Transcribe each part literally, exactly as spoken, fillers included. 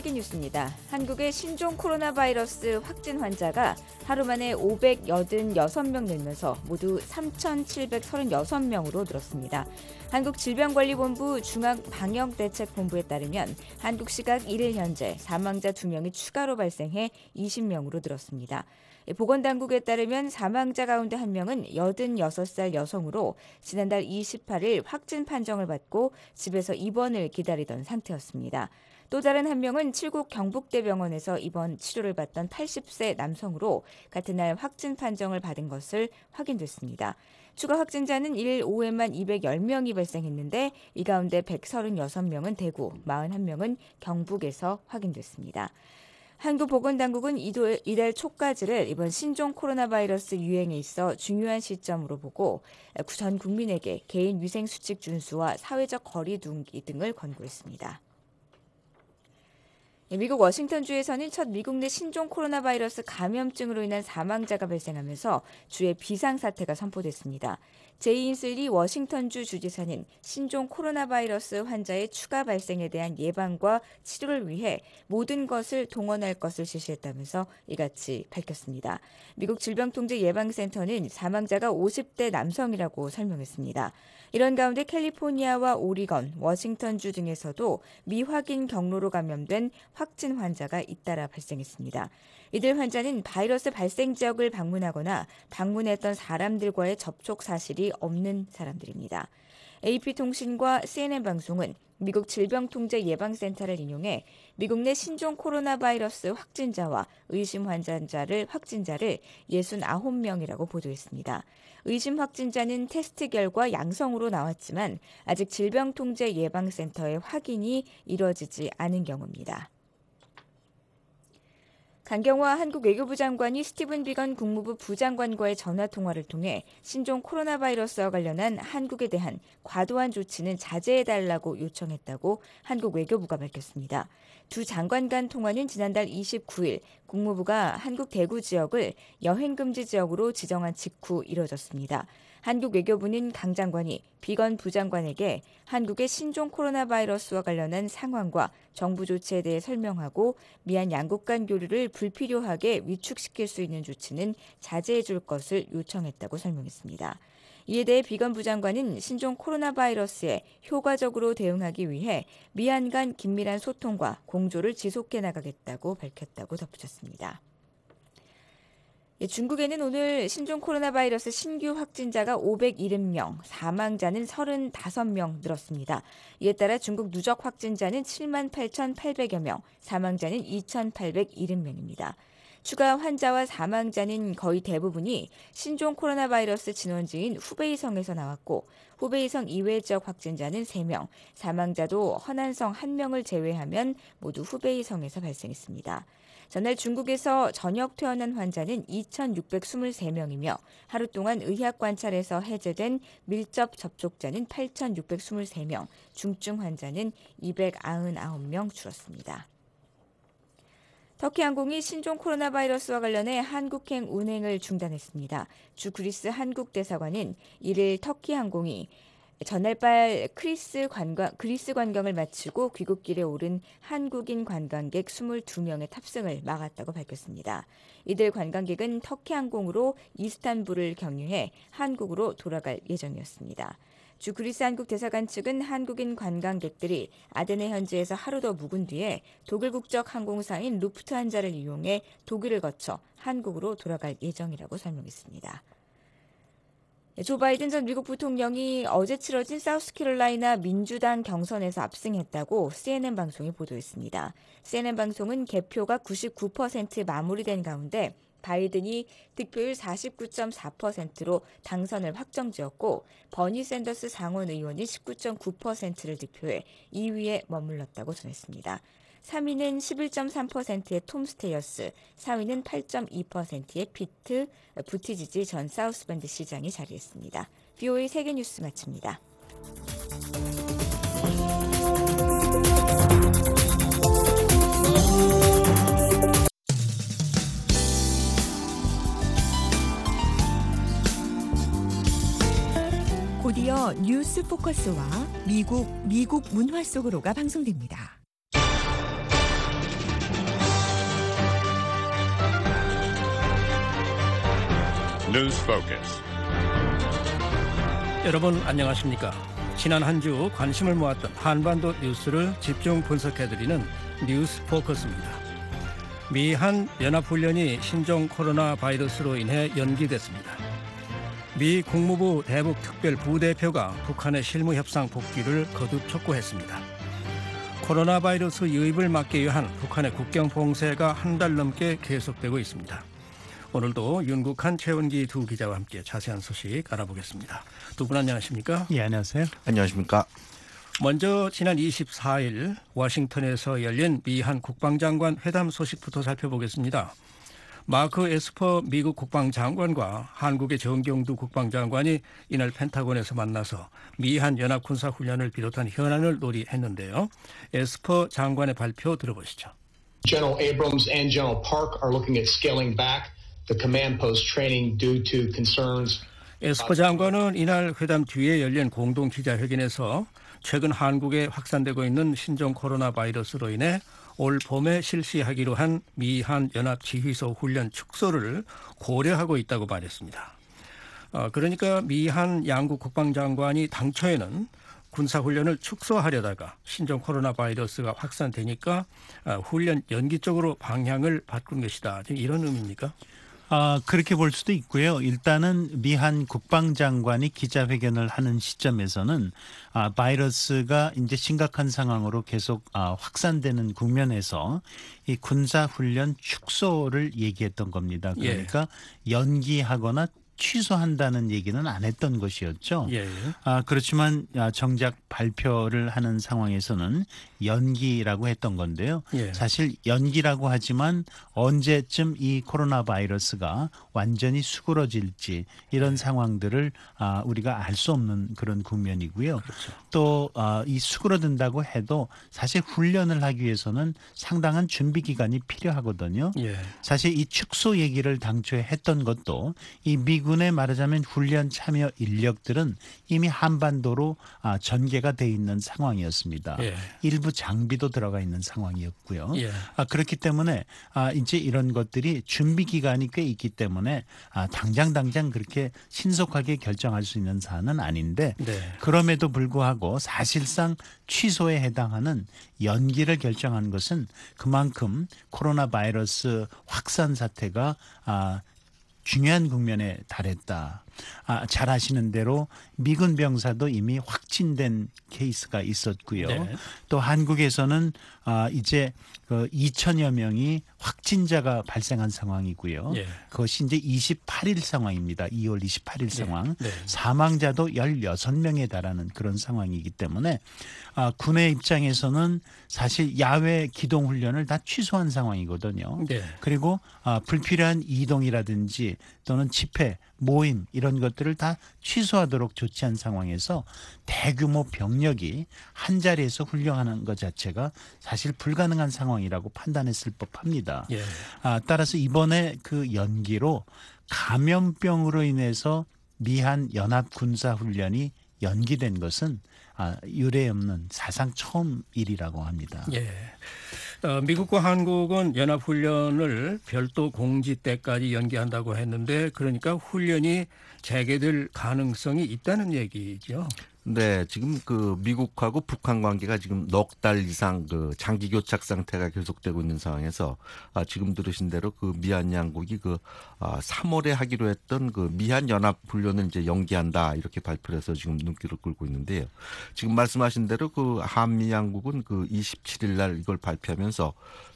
세계뉴스입니다. 한국의 신종 코로나 바이러스 확진 환자가 하루 만에 오백팔십육 명 늘면서 모두 삼천칠백삼십육 명으로 늘었습니다. 한국질병관리본부 중앙방역대책본부에 따르면 한국 시각 일 일 현재 사망자 두 명이 추가로 발생해 이십 명으로 늘었습니다. 보건당국에 따르면 사망자 가운데 한 명은 여든여섯 살 여성으로 지난달 이십팔 일 확진 판정을 받고 집에서 입원을 기다리던 상태였습니다. 또 다른 한 명은 칠곡 경북대병원에서 입원 치료를 받던 팔십 세 남성으로 같은 날 확진 판정을 받은 것을 확인됐습니다. 추가 확진자는 일 일 오후에만 이백십 명이 발생했는데 이 가운데 백삼십육 명은 대구, 사십일 명은 경북에서 확인됐습니다. 한국보건당국은 이달 초까지를 이번 신종 코로나 바이러스 유행에 있어 중요한 시점으로 보고 전 국민에게 개인 위생 수칙 준수와 사회적 거리 두기 등을 권고했습니다. 미국 워싱턴주에서는 첫 미국 내 신종 코로나 바이러스 감염증으로 인한 사망자가 발생하면서 주의 비상사태가 선포됐습니다. 제이 인슬리 워싱턴주 주지사는 신종 코로나 바이러스 환자의 추가 발생에 대한 예방과 치료를 위해 모든 것을 동원할 것을 지시했다면서 이같이 밝혔습니다. 미국 질병통제예방센터는 사망자가 오십 대 남성이라고 설명했습니다. 이런 가운데 캘리포니아와 오리건, 워싱턴주 등에서도 미확인 경로로 감염된 확진 환자가 잇따라 발생했습니다. 이들 환자는 바이러스 발생 지역을 방문하거나 방문했던 사람들과의 접촉 사실이 없는 사람들입니다. 에이피통신과 씨엔엔 방송은 미국 질병통제예방센터를 인용해 미국 내 신종 코로나 바이러스 확진자와 의심 환자를 확진자를 육십구 명이라고 보도했습니다. 의심 확진자는 테스트 결과 양성으로 나왔지만 아직 질병통제예방센터의 확인이 이뤄지지 않은 경우입니다. 강경화 한국 외교부 장관이 스티븐 비건 국무부 부장관과의 전화통화를 통해 신종 코로나 바이러스와 관련한 한국에 대한 과도한 조치는 자제해달라고 요청했다고 한국 외교부가 밝혔습니다. 두 장관 간 통화는 지난달 이십구 일 국무부가 한국 대구 지역을 여행금지 지역으로 지정한 직후 이뤄졌습니다. 한국 외교부는 강 장관이 비건 부장관에게 한국의 신종 코로나 바이러스와 관련한 상황과 정부 조치에 대해 설명하고 미한 양국 간 교류를 불필요하게 위축시킬 수 있는 조치는 자제해 줄 것을 요청했다고 설명했습니다. 이에 대해 비건 부장관은 신종 코로나 바이러스에 효과적으로 대응하기 위해 미한 간 긴밀한 소통과 공조를 지속해 나가겠다고 밝혔다고 덧붙였습니다. 중국에는 오늘 신종 코로나 바이러스 신규 확진자가 오백칠십 명, 사망자는 삼십오 명 늘었습니다. 이에 따라 중국 누적 확진자는 칠만 팔천팔백여 명, 사망자는 이천팔백칠십 명입니다. 추가 환자와 사망자는 거의 대부분이 신종 코로나 바이러스 진원지인 후베이성에서 나왔고 후베이성 이외 지역 확진자는 세 명, 사망자도 허난성 한 명을 제외하면 모두 후베이성에서 발생했습니다. 전날 중국에서 전역 퇴원한 환자는 이천육백이십삼 명이며 하루 동안 의학 관찰에서 해제된 밀접 접촉자는 팔천육백이십삼 명, 중증 환자는 이백구십구 명 줄었습니다. 터키항공이 신종 코로나 바이러스와 관련해 한국행 운행을 중단했습니다. 주 그리스 한국대사관은 일 일 터키항공이 전날 밤 크리스 관광, 그리스 관광을 마치고 귀국길에 오른 한국인 관광객 이십이 명의 탑승을 막았다고 밝혔습니다. 이들 관광객은 터키항공으로 이스탄불을 경유해 한국으로 돌아갈 예정이었습니다. 주 그리스 한국 대사관 측은 한국인 관광객들이 아데네 현지에서 하루 더 묵은 뒤에 독일 국적 항공사인 루프트한자를 이용해 독일을 거쳐 한국으로 돌아갈 예정이라고 설명했습니다. 조 바이든 전 미국 부통령이 어제 치러진 사우스캐롤라이나 민주당 경선에서 압승했다고 씨엔엔 방송이 보도했습니다. 씨엔엔 방송은 개표가 구십구 퍼센트 마무리된 가운데 바이든이 득표율 사십구 점 사 퍼센트로 당선을 확정지었고 버니 샌더스 상원 의원이 십구 점 구 퍼센트를 득표해 이 위에 머물렀다고 전했습니다. 삼 위는 십일 점 삼 퍼센트의 톰 스테이어스, 사 위는 팔 점 이 퍼센트의 피트 부티지지 전 사우스밴드 시장이 자리했습니다. 브이오에이 세계뉴스 마칩니다. 곧이어 뉴스 포커스와 미국, 미국 문화 속으로가 방송됩니다. News Focus. 여러분 안녕하십니까? 지난 한 주 관심을 모았던 한반도 뉴스를 집중 분석해드리는 뉴스 포커스입니다. 미한 연합훈련이 신종 코로나 바이러스로 인해 연기됐습니다. 미 국무부 대북 특별 부대표가 북한의 실무 협상 복귀를 거듭 촉구했습니다. 코로나 바이러스 유입을 막기 위한 북한의 국경 봉쇄가 한 달 넘게 계속되고 있습니다. 오늘도 윤국한, 최원기 두 기자와 함께 자세한 소식 알아보겠습니다. 두 분 안녕하십니까? 예, 안녕하세요. 안녕하십니까? 먼저 지난 이십사일 워싱턴에서 열린 미한 국방장관 회담 소식부터 살펴보겠습니다. 마크 에스퍼 미국 국방장관과 한국의 정경두 국방장관이 이날 펜타곤에서 만나서 미한 연합군사훈련을 비롯한 현안을 논의했는데요. 에스퍼 장관의 발표 들어보시죠. General Abrams and General Park are looking at scaling back the command post training due to concerns. 에스퍼 장관은 이날 회담 뒤에 열린 공동 기자회견에서 최근 한국에 확산되고 있는 신종 코로나 바이러스로 인해 올 봄에 실시하기로 한 미한 연합 지휘소 훈련 축소를 고려하고 있다고 말했습니다. 어, 그러니까 미한 양국 국방장관이 당초에는 군사훈련을 축소하려다가 신종 코로나 바이러스가 확산되니까 어, 훈련 연기 쪽으로 방향을 바꾼 것이다. 지금 이런 의미입니까? 아, 그렇게 볼 수도 있고요. 일단은 미한 국방장관이 기자회견을 하는 시점에서는 아, 바이러스가 이제 심각한 상황으로 계속 아, 확산되는 국면에서 이 군사훈련 축소를 얘기했던 겁니다. 그러니까 예. 연기하거나 취소한다는 얘기는 안 했던 것이었죠. 예. 아, 그렇지만 정작 발표를 하는 상황에서는 연기라고 했던 건데요. 예. 사실 연기라고 하지만 언제쯤 이 코로나 바이러스가 완전히 수그러질지 이런 예. 상황들을 아, 우리가 알 수 없는 그런 국면이고요. 그렇죠. 또 이 수그러든다고 해도 사실 훈련을 하기 위해서는 상당한 준비 기간이 필요하거든요. 예. 사실 이 축소 얘기를 당초에 했던 것도 이 미군의 말하자면 훈련 참여 인력들은 이미 한반도로 전개가 돼 있는 상황이었습니다. 예. 일부 장비도 들어가 있는 상황이었고요. 예. 그렇기 때문에 이제 이런 것들이 준비 기간이 꽤 있기 때문에 당장 당장 그렇게 신속하게 결정할 수 있는 사안은 아닌데 네. 그럼에도 불구하고 사실상 취소에 해당하는 연기를 결정한 것은 그만큼 코로나 바이러스 확산 사태가 아, 중요한 국면에 달했다. 아, 잘 아시는 대로 미군 병사도 이미 확진된 케이스가 있었고요. 네. 또 한국에서는 아, 이제 그 이천여 명이 확진자가 발생한 상황이고요. 네. 그것이 이제 이십팔일 상황입니다. 이월 이십팔일 상황. 네. 네. 사망자도 열여섯 명에 달하는 그런 상황이기 때문에 아, 군의 입장에서는 사실 야외 기동 훈련을 다 취소한 상황이거든요. 네. 그리고 아, 불필요한 이동이라든지 또는 집회, 모임 이런 것들을 다 취소하도록 조치한 상황에서 대규모 병력이 한 자리에서 훈련하는 것 자체가 사실 불가능한 상황이라고 판단했을 법합니다. 예. 아, 따라서 이번에 그 연기로 감염병으로 인해서 미한 연합 군사 훈련이 연기된 것은 아, 유례 없는 사상 처음 일이라고 합니다. 예. 어, 미국과 한국은 연합훈련을 별도 공지 때까지 연기한다고 했는데 그러니까 훈련이 재개될 가능성이 있다는 얘기죠. 네, 지금 그 미국하고 북한 관계가 지금 넉 달 이상 그 장기 교착 상태가 계속되고 있는 상황에서 아, 지금 들으신 대로 그 미한 양국이 그 아, 삼월에 하기로 했던 그 미한 연합 훈련을 이제 연기한다 이렇게 발표를 해서 지금 눈길을 끌고 있는데요. 지금 말씀하신 대로 그 한미 양국은 그 이십칠일 날 이걸 발표하면서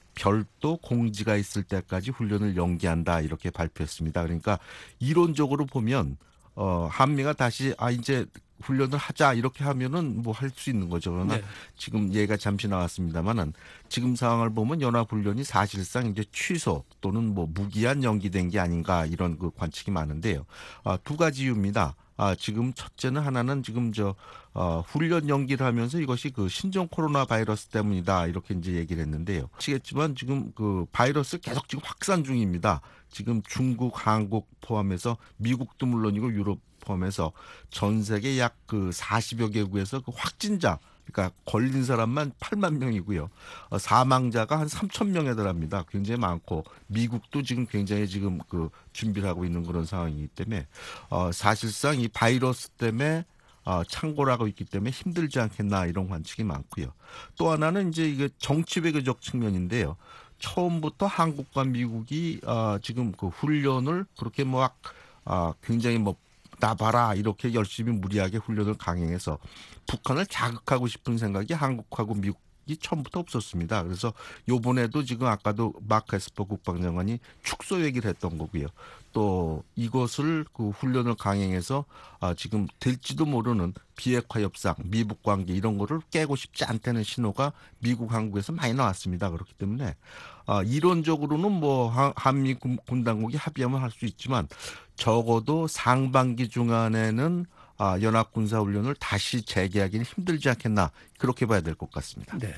별도 공지가 있을 때까지 훈련을 연기한다 이렇게 발표했습니다. 그러니까 이론적으로 보면 어, 한미가 다시 아 이제 훈련을 하자 이렇게 하면은 뭐 할 수 있는 거죠. 그러나 네. 지금 얘가 잠시 나왔습니다만은 지금 상황을 보면 연합훈련이 사실상 이제 취소 또는 뭐 무기한 연기된 게 아닌가 이런 그 관측이 많은데요. 아, 두 가지 이유입니다. 아, 지금 첫째는 하나는 지금 저 어, 훈련 연기를 하면서 이것이 그 신종 코로나 바이러스 때문이다 이렇게 이제 얘기를 했는데요. 아시겠지만 지금 그 바이러스 계속 지금 확산 중입니다. 지금 중국, 한국 포함해서 미국도 물론이고 유럽 포함해서 전 세계 약 그 사십여 개국에서 그 확진자 그러니까 걸린 사람만 팔만 명이고요. 어, 사망자가 한 삼천 명에 달합니다. 굉장히 많고 미국도 지금 굉장히 지금 그 준비를 하고 있는 그런 상황이기 때문에 어, 사실상 이 바이러스 때문에 어, 창궐하고 있기 때문에 힘들지 않겠나 이런 관측이 많고요. 또 하나는 이제 이게 정치 외교적 측면인데요. 처음부터 한국과 미국이 어, 지금 그 훈련을 그렇게 막 어, 굉장히 뭐 나봐라 이렇게 열심히 무리하게 훈련을 강행해서 북한을 자극하고 싶은 생각이 한국하고 미국이 처음부터 없었습니다. 그래서 요번에도 지금 아까도 마크 에스퍼 국방장관이 축소 얘기를 했던 거고요. 또 이것을 그 훈련을 강행해서 아, 지금 될지도 모르는 비핵화 협상, 미북 관계 이런 거를 깨고 싶지 않다는 신호가 미국, 한국에서 많이 나왔습니다. 그렇기 때문에 아, 이론적으로는 뭐 한- 한미 군- 군당국이 합의하면 할 수 있지만 적어도 상반기 중간에는 아, 연합군사훈련을 다시 재개하기는 힘들지 않겠나 그렇게 봐야 될 것 같습니다. 네.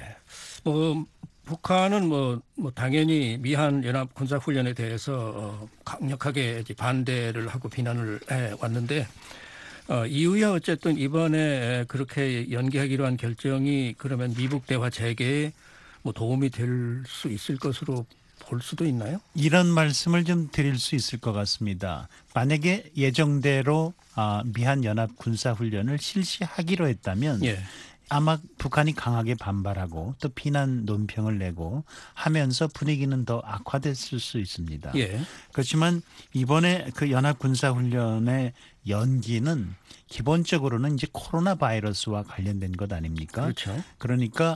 뭐 북한은 뭐, 뭐 당연히 미한 연합 군사 훈련에 대해서 어, 강력하게 이제 반대를 하고 비난을 해 왔는데 어, 이후에 어쨌든 이번에 그렇게 연기하기로 한 결정이 그러면 미북 대화 재개에 뭐 도움이 될 수 있을 것으로 볼 수도 있나요? 이런 말씀을 좀 드릴 수 있을 것 같습니다. 만약에 예정대로 아, 미한 연합 군사 훈련을 실시하기로 했다면 예. 아마 북한이 강하게 반발하고 또 비난 논평을 내고 하면서 분위기는 더 악화됐을 수 있습니다. 예. 그렇지만 이번에 그 연합 군사 훈련의 연기는 기본적으로는 이제 코로나 바이러스와 관련된 것 아닙니까? 그렇죠. 그러니까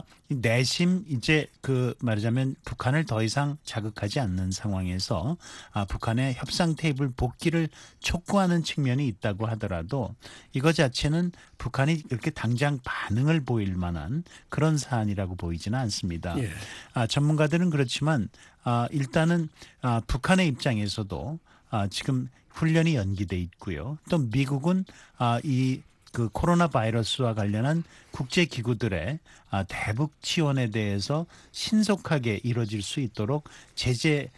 내심 이제 그 말하자면 북한을 더 이상 자극하지 않는 상황에서 아, 북한의 협상 테이블 복귀를 촉구하는 측면이 있다고 하더라도 이거 자체는 북한이 이렇게 당장 반응을 보일 만한 그런 사안이라고 보이지는 않습니다. 예. 아, 전문가들은 그렇지만 아, 일단은 아, 북한의 입장에서도 아, 지금 훈련이 연기돼 있고요. 또 미국은 아, 이 그 코로나 바이러스와 관련한 국제 기구들의 아, 대북 지원에 대해서 신속하게 이루어질 수 있도록 제재에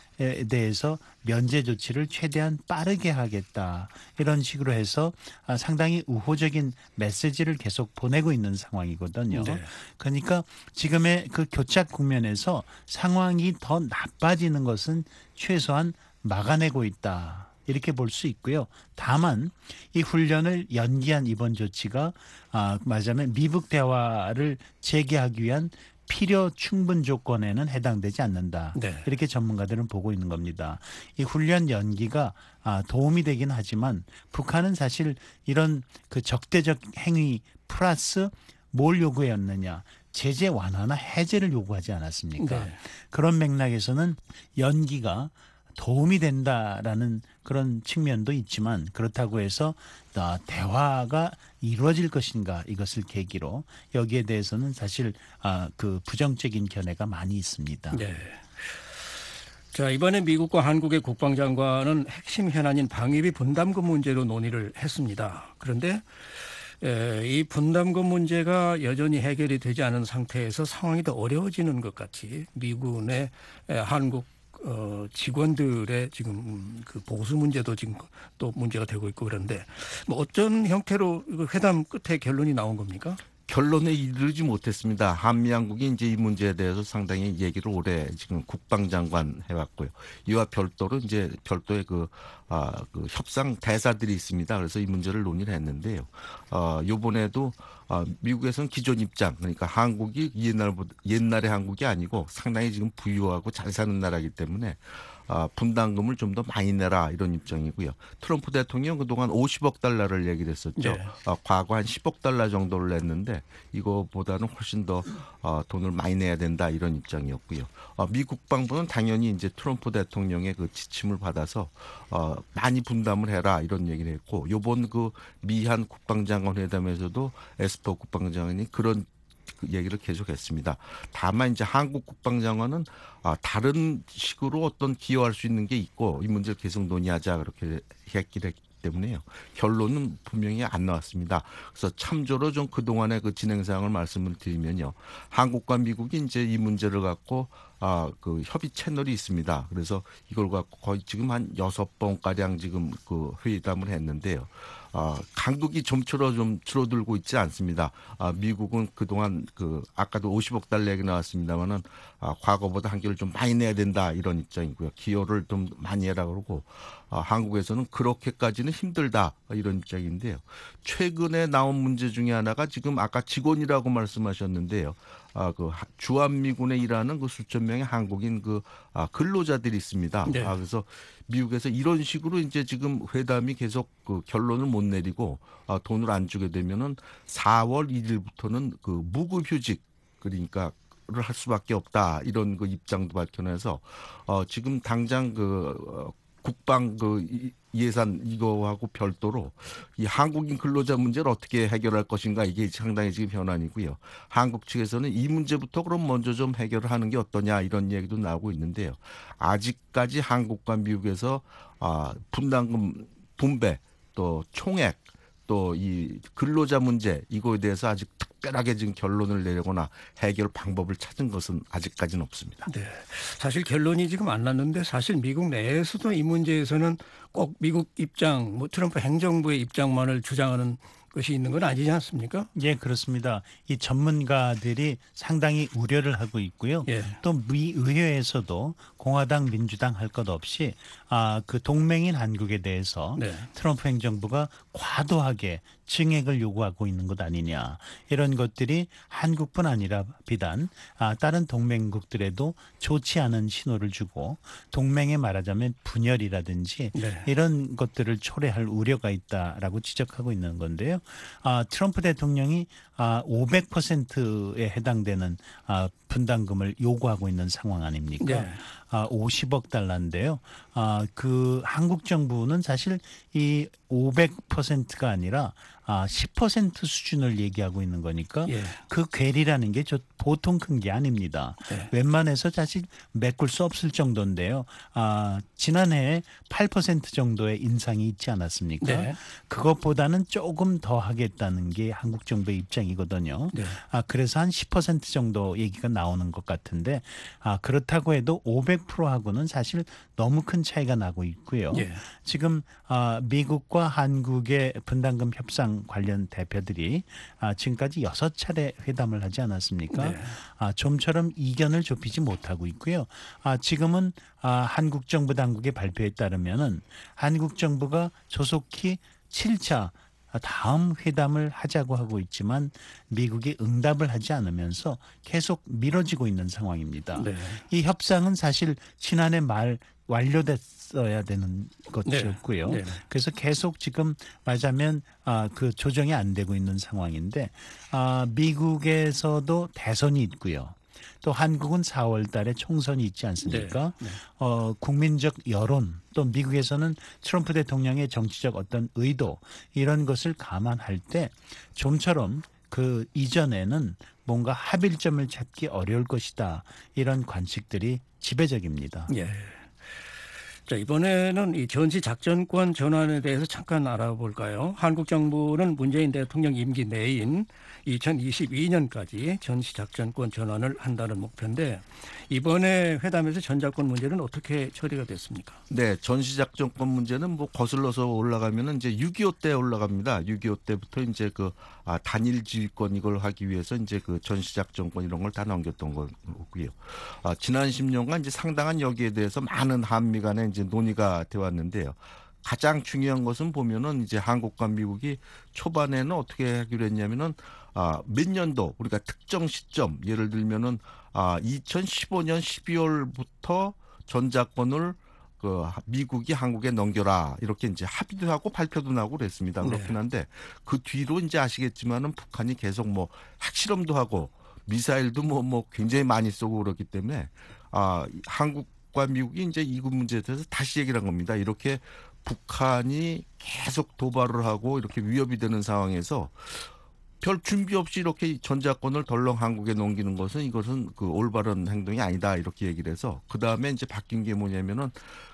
대해서 면제 조치를 최대한 빠르게 하겠다. 이런 식으로 해서 아, 상당히 우호적인 메시지를 계속 보내고 있는 상황이거든요. 네. 그러니까 지금의 그 교착 국면에서 상황이 더 나빠지는 것은 최소한 막아내고 있다. 이렇게 볼 수 있고요. 다만 이 훈련을 연기한 이번 조치가 아, 말하자면 미북 대화를 재개하기 위한 필요 충분 조건에는 해당되지 않는다. 네. 이렇게 전문가들은 보고 있는 겁니다. 이 훈련 연기가 아, 도움이 되긴 하지만 북한은 사실 이런 그 적대적 행위 플러스 뭘 요구했느냐. 제재 완화나 해제를 요구하지 않았습니까? 네. 그런 맥락에서는 연기가 도움이 된다라는 그런 측면도 있지만 그렇다고 해서 대화가 이루어질 것인가 이것을 계기로 여기에 대해서는 사실 아, 그 부정적인 견해가 많이 있습니다. 네. 자, 이번에 미국과 한국의 국방장관은 핵심 현안인 방위비 분담금 문제로 논의를 했습니다. 그런데 에, 이 분담금 문제가 여전히 해결이 되지 않은 상태에서 상황이 더 어려워지는 것 같이 미군의 에, 한국 어, 직원들의 지금 음, 그 보수 문제도 지금 또 문제가 되고 있고 그런데 뭐 어떤 형태로 이거 회담 끝에 결론이 나온 겁니까? 결론에 이르지 못했습니다. 한미 양국이 이제 이 문제에 대해서 상당히 얘기를 오래 지금 국방장관 해왔고요. 이와 별도로 이제 별도의 그, 아, 그 협상 대사들이 있습니다. 그래서 이 문제를 논의를 했는데요. 어, 요번에도 어, 미국에서는 기존 입장, 그러니까 한국이 옛날보다, 옛날의 한국이 아니고 상당히 지금 부유하고 잘 사는 나라이기 때문에 아, 분담금을 좀 더 많이 내라 이런 입장이고요. 트럼프 대통령 그동안 오십억 달러를 얘기를 했었죠. 네. 어, 과거 한 십억 달러 정도를 냈는데 이거보다는 훨씬 더 어, 돈을 많이 내야 된다 이런 입장이었고요. 어, 미 국방부는 당연히 이제 트럼프 대통령의 그 지침을 받아서 어, 많이 분담을 해라 이런 얘기를 했고 요번 그 미한 국방장관 회담에서도 에스퍼 국방장관이 그런 그 얘기를 계속했습니다. 다만 이제 한국 국방장관은 아, 다른 식으로 어떤 기여할 수 있는 게 있고 이 문제를 계속 논의하자 그렇게 했기 때문에요. 결론은 분명히 안 나왔습니다. 그래서 참조로 좀 그동안의 그 진행 사항을 말씀을 드리면요. 한국과 미국이 이제 이 문제를 갖고 아, 그 협의 채널이 있습니다. 그래서 이걸 갖고 거의 지금 한 여섯 번 가량 지금 그 회담을 했는데요. 아, 한국이 좀처럼 좀 줄어들고 있지 않습니다. 아, 미국은 그동안 그 아까도 오십억 달러 얘기 나왔습니다만은 아, 과거보다 한결 좀 많이 내야 된다 이런 입장이고요. 기여를 좀 많이 해라 그러고 아, 한국에서는 그렇게까지는 힘들다 이런 입장인데요. 최근에 나온 문제 중에 하나가 지금 아까 직원이라고 말씀하셨는데요. 아, 그 주한미군에 일하는 그 수천 명의 한국인 그 아, 근로자들이 있습니다. 네. 아, 그래서 미국에서 이런 식으로 이제 지금 회담이 계속 그 결론을 못 내리고 아, 돈을 안 주게 되면은 사월 일일부터는 그 무급휴직 그러니까 를 할 수밖에 없다 이런 그 입장도 밝혀내서 어, 지금 당장 그 어, 국방 그 이- 예산 이거하고 별도로 이 한국인 근로자 문제를 어떻게 해결할 것인가 이게 상당히 지금 현안이고요. 한국 측에서는 이 문제부터 그럼 먼저 좀 해결을 하는 게 어떠냐 이런 얘기도 나오고 있는데요. 아직까지 한국과 미국에서 아, 분담금 분배 또 총액 또 이 근로자 문제 이거에 대해서 아직 특별하게 지금 결론을 내거나 해결 방법을 찾은 것은 아직까지는 없습니다. 네. 사실 결론이 지금 안 났는데 사실 미국 내에서도 이 문제에서는 꼭 미국 입장, 뭐 트럼프 행정부의 입장만을 주장하는 것이 있는 건 아니지 않습니까? 예, 그렇습니다. 이 전문가들이 상당히 우려를 하고 있고요. 예. 또 미 의회에서도 공화당, 민주당 할 것 없이 아, 그 동맹인 한국에 대해서 네. 트럼프 행정부가 과도하게 증액을 요구하고 있는 것 아니냐. 이런 것들이 한국뿐 아니라 비단 아, 다른 동맹국들에도 좋지 않은 신호를 주고 동맹에 말하자면 분열이라든지 네. 이런 것들을 초래할 우려가 있다라고 지적하고 있는 건데요. 아, 트럼프 대통령이 아, 오백 퍼센트에 해당되는 아, 분담금을 요구하고 있는 상황 아닙니까? 네. 아, 오십억 달러인데요. 아, 그 한국 정부는 사실 이 오백 퍼센트가 아니라 아, 십 퍼센트 수준을 얘기하고 있는 거니까 예. 그 괴리라는 게 저 보통 큰 게 아닙니다. 네. 웬만해서 사실 메꿀 수 없을 정도인데요. 아, 지난해에 팔 퍼센트 정도의 인상이 있지 않았습니까? 네. 그것보다는 조금 더 하겠다는 게 한국 정부의 입장이거든요. 네. 아, 그래서 한 십 퍼센트 정도 얘기가 나오는 것 같은데 아, 그렇다고 해도 오백 퍼센트하고는 사실 너무 큰 차이가 나고 있고요. 예. 지금 아, 미국과 한국의 분담금 협상 관련 대표들이 아, 지금까지 여섯 차례 회담을 하지 않았습니까? 네. 아, 좀처럼 이견을 좁히지 못하고 있고요. 아, 지금은 아, 한국 정부 당국의 발표에 따르면은 한국 정부가 조속히 칠 차 다음 회담을 하자고 하고 있지만 미국이 응답을 하지 않으면서 계속 미뤄지고 있는 상황입니다. 네. 이 협상은 사실 지난해 말 완료됐어야 되는 것이었고요. 네. 네. 그래서 계속 지금 말하자면 아, 그 조정이 안 되고 있는 상황인데 아, 미국에서도 대선이 있고요. 또 한국은 사월 달에 총선이 있지 않습니까? 네. 네. 어, 국민적 여론 또 미국에서는 트럼프 대통령의 정치적 어떤 의도 이런 것을 감안할 때 좀처럼 그 이전에는 뭔가 합일점을 찾기 어려울 것이다. 이런 관측들이 지배적입니다. 예. 자, 이번에는 이 전시 작전권 전환에 대해서 잠깐 알아볼까요? 한국 정부는 문재인 대통령 임기 내인 이천이십이 년까지 전시 작전권 전환을 한다는 목표인데 이번에 회담에서 전작권 문제는 어떻게 처리가 됐습니까? 네, 전시작전권 문제는 뭐 거슬러서 올라가면은 이제 육이오 때 올라갑니다. 육이오 때부터 이제 그 아, 단일 지휘권 이걸 하기 위해서 이제 그 전시작전권 이런 걸 다 넘겼던 거고요. 아, 지난 십 년간 이제 상당한 여기에 대해서 많은 한미 간에 이제 논의가 돼 왔는데요. 가장 중요한 것은 보면은 이제 한국과 미국이 초반에는 어떻게 하기로 했냐면은 아, 몇 년도 우리가 특정 시점 예를 들면은 아, 이천십오 년 십이월부터 전작권을 그 미국이 한국에 넘겨라 이렇게 이제 합의도 하고 발표도 나고 그랬습니다. 그렇긴 한데 그 뒤로 이제 아시겠지만은 북한이 계속 뭐 핵실험도 하고 미사일도 뭐 뭐 굉장히 많이 쏘고 그렇기 때문에 아, 한국과 미국이 이제 이국 문제에 대해서 다시 얘기를 한 겁니다. 이렇게 북한이 계속 도발을 하고 이렇게 위협이 되는 상황에서 별 준비 없이 이렇게 전작권을 덜렁 한국에 넘기는 것은 이것은 그 올바른 행동이 아니다 이렇게 얘기를 해서 그 다음에 이제 바뀐 게 뭐냐면은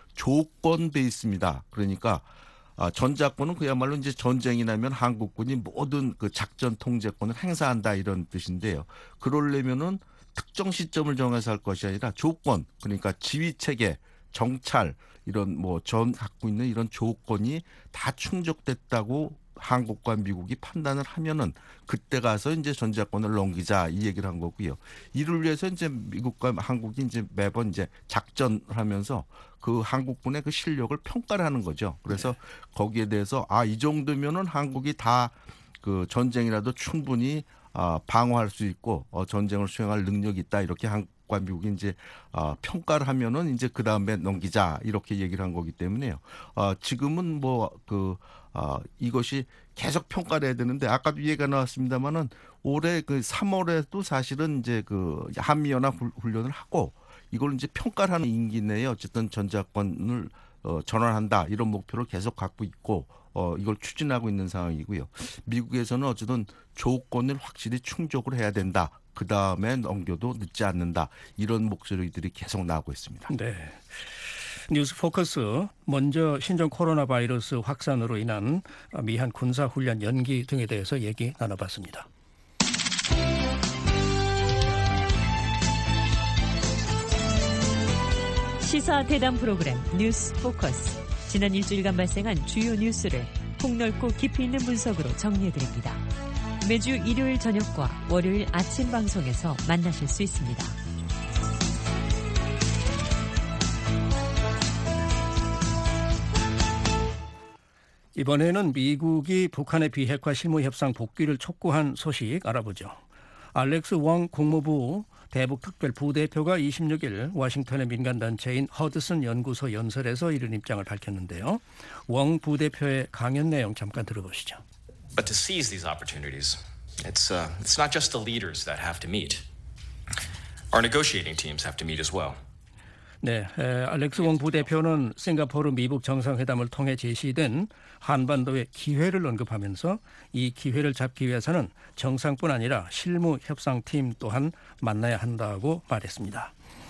조건 베이스입니다. 그러니까 아, 전작권은 그야말로 이제 전쟁이 나면 한국군이 모든 그 작전 통제권을 행사한다 이런 뜻인데요. 그러려면은 특정 시점을 정해서 할 것이 아니라 조건, 그러니까 지휘 체계, 정찰 이런 뭐 전 갖고 있는 이런 조건이 다 충족됐다고 한국과 미국이 판단을 하면은 그때 가서 이제 전제권을 넘기자 이 얘기를 한 거고요. 이를 위해서 이제 미국과 한국이 이제 매번 이제 작전을 하면서 그 한국군의 그 실력을 평가를 하는 거죠. 그래서 네. 거기에 대해서 아, 이 정도면은 한국이 다 그 전쟁이라도 충분히 아, 방어할 수 있고 어, 전쟁을 수행할 능력이 있다 이렇게 한국과 미국이 이제 아, 평가를 하면은 이제 그 다음에 넘기자 이렇게 얘기를 한 거기 때문에요. 아, 지금은 뭐 그 아, 이것이 계속 평가를 해야 되는데 아까도 얘기가 나왔습니다만은 올해 그 삼월에도 사실은 이제 그 한미연합 훈련을 하고 이걸 이제 평가를 하는 임기 내에 어쨌든 전자권을 어, 전환한다 이런 목표를 계속 갖고 있고 어, 이걸 추진하고 있는 상황이고요. 미국에서는 어쨌든 조건을 확실히 충족을 해야 된다. 그 다음에 넘겨도 늦지 않는다. 이런 목소리들이 계속 나오고 있습니다. 네. 뉴스 포커스 먼저 신종 코로나 바이러스 확산으로 인한 미한 군사 훈련 연기 등에 대해서 얘기 나눠봤습니다. 시사 대담 프로그램 뉴스 포커스. 지난 일주일간 발생한 주요 뉴스를 폭넓고 깊이 있는 분석으로 정리해드립니다. 매주 일요일 저녁과 월요일 아침 방송에서 만나실 수 있습니다. 이번에는 미국이 북한의 비핵화 실무 협상 복귀를 촉구한 소식 알아보죠. 알렉스 웡 국무부 대북 특별 부대표가 이십육 일 워싱턴의 민간단체인 허드슨 연구소 연설에서 이런 입장을 밝혔는데요. 웡 부대표의 강연 내용 잠깐 들어보시죠. But to seize these opportunities, it's uh, it's not just the leaders that have to meet. Our negotiating teams have to meet as well. 네, 에, 알렉스 웡 부대표는 싱가포르 미북 정상회담을 통해 제시된 한반도의 기회를 언급하면서 이 기회를 잡기 위해서는 정상뿐 아니라 실무 협상팀 또한 만나야 한다고 말했습니다.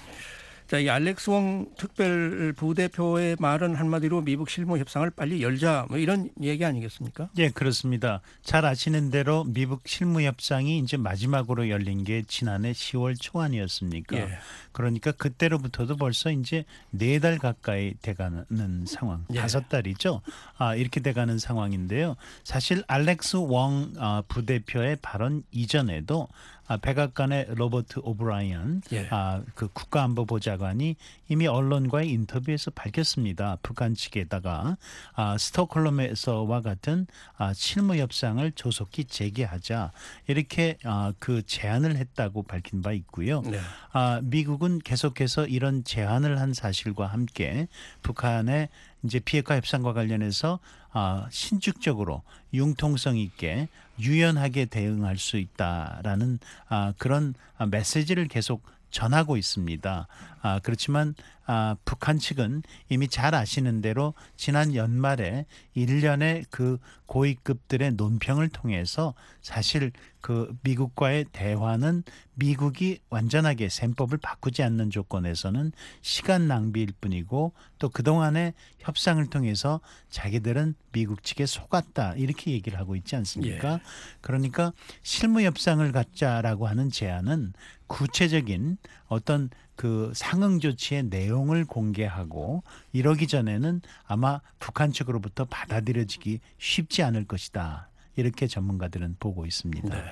자, 이 알렉스 웡 특별 부대표의 말은 한마디로 미북 실무 협상을 빨리 열자 뭐 이런 얘기 아니겠습니까? 예, 그렇습니다. 잘 아시는 대로 미북 실무 협상이 이제 마지막으로 열린 게 지난해 시월 초안이었습니까? 예. 그러니까 그때로부터도 벌써 이제 네 달 가까이 돼가는 상황, 예. 다섯 달이죠. 아, 이렇게 돼가는 상황인데요. 사실 알렉스 웡 부대표의 발언 이전에도 아, 백악관의 로버트 오브라이언 예. 아, 그 국가안보보좌관이 이미 언론과의 인터뷰에서 밝혔습니다. 북한 측에다가 아, 스톡홀름에서와 같은 아, 실무 협상을 조속히 재개하자 이렇게 아, 그 제안을 했다고 밝힌 바 있고요. 네. 아, 미국은 계속해서 이런 제안을 한 사실과 함께 북한의 이제 비핵화 협상과 관련해서 아, 신축적으로 융통성 있게 유연하게 대응할 수 있다라는 아, 그런 아, 메시지를 계속 전하고 있습니다. 아, 그렇지만 아, 북한 측은 이미 잘 아시는 대로 지난 연말에 일련의 그 고위급들의 논평을 통해서 사실 그 미국과의 대화는 미국이 완전하게 셈법을 바꾸지 않는 조건에서는 시간 낭비일 뿐이고 또 그동안의 협상을 통해서 자기들은 미국 측에 속았다 이렇게 얘기를 하고 있지 않습니까? 예. 그러니까 실무 협상을 갖자라고 하는 제안은 구체적인 어떤 그 상응 조치의 내용을 공개하고 이러기 전에는 아마 북한 측으로부터 받아들여지기 쉽지 않을 것이다. 이렇게 전문가들은 보고 있습니다. 네.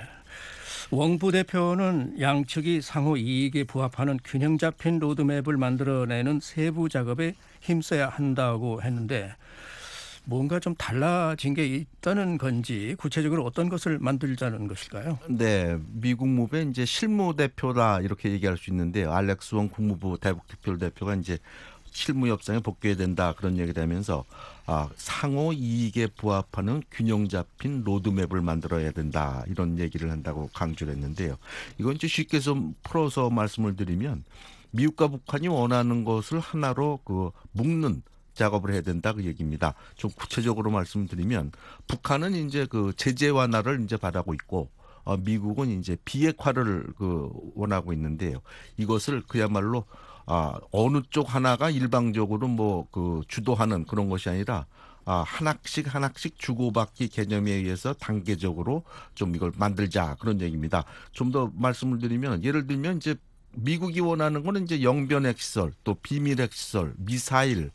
웡 부대표는 양측이 상호 이익에 부합하는 균형 잡힌 로드맵을 만들어내는 세부 작업에 힘써야 한다고 했는데 뭔가 좀 달라진 게 있다는 건지 구체적으로 어떤 것을 만들자는 것일까요? 네, 미국 무배 이제 실무 대표다 이렇게 얘기할 수 있는데요. 알렉스 웡 국무부 대북 특별 대표가 이제 실무 협상에 복귀해야 된다 그런 얘기를 하면서 아, 상호 이익에 부합하는 균형 잡힌 로드맵을 만들어야 된다 이런 얘기를 한다고 강조를 했는데요. 이건 이제 쉽게 좀 풀어서 말씀을 드리면 미국과 북한이 원하는 것을 하나로 그 묶는 작업을 해야 된다 그 얘기입니다. 좀 구체적으로 말씀드리면 북한은 이제 그 제재 완화를 이제 바라고 있고 어, 미국은 이제 비핵화를 그 원하고 있는데요. 이것을 그야말로 아, 어느 쪽 하나가 일방적으로 뭐 그 주도하는 그런 것이 아니라 아, 하나씩 하나씩 주고받기 개념에 의해서 단계적으로 좀 이걸 만들자 그런 얘기입니다. 좀 더 말씀을 드리면 예를 들면 이제 미국이 원하는 거는 이제 영변 핵시설, 또 비밀 핵시설, 미사일,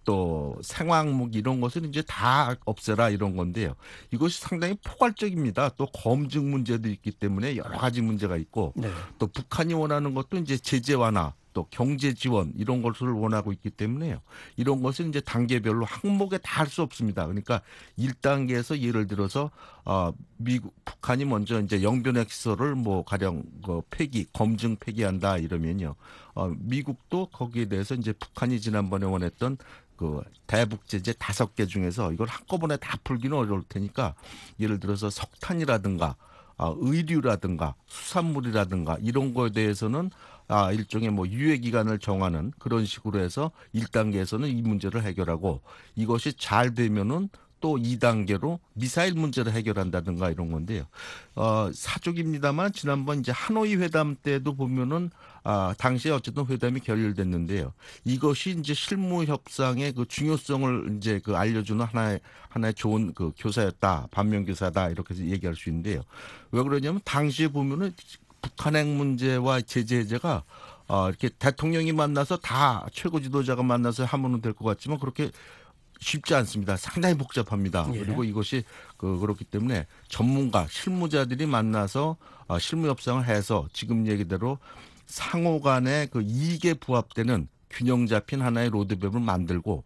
또 생화학무기 이런 것을 이제 다 없애라 이런 건데요. 이것이 상당히 포괄적입니다. 또 검증 문제도 있기 때문에 여러 가지 문제가 있고 네. 또 북한이 원하는 것도 이제 제재 완화, 또 경제 지원 이런 것을 원하고 있기 때문에요. 이런 것을 이제 단계별로 항목에 다 할 수 없습니다. 그러니까 일 단계에서 예를 들어서 어 미국 북한이 먼저 이제 영변핵 시설을 뭐 가령 그 폐기 검증 폐기한다 이러면요. 어 미국도 거기에 대해서 이제 북한이 지난번에 원했던 그 대북 제재 다섯 개 중에서 이걸 한꺼번에 다 풀기는 어려울 테니까 예를 들어서 석탄이라든가 아, 의류라든가 수산물이라든가 이런 거에 대해서는 아, 일종의 뭐 유예 기간을 정하는 그런 식으로 해서 일 단계에서는 이 문제를 해결하고 이것이 잘 되면은 또 이 단계로 미사일 문제를 해결한다든가 이런 건데요. 어, 사족입니다만 지난번 이제 하노이 회담 때도 보면은 아, 당시에 어쨌든 회담이 결렬됐는데요. 이것이 이제 실무 협상의 그 중요성을 이제 그 알려주는 하나의 하나의 좋은 그 교사였다, 반면 교사다 이렇게 얘기할 수 있는데요. 왜 그러냐면 당시에 보면은 북한핵 문제와 제재 해제가 어, 이렇게 대통령이 만나서 다 최고 지도자가 만나서 하면 될 것 같지만 그렇게 쉽지 않습니다. 상당히 복잡합니다. 예. 그리고 이것이 그 그렇기 때문에 전문가, 실무자들이 만나서 어, 실무 협상을 해서 지금 얘기대로 상호 간의 그 이익에 부합되는 균형 잡힌 하나의 로드맵을 만들고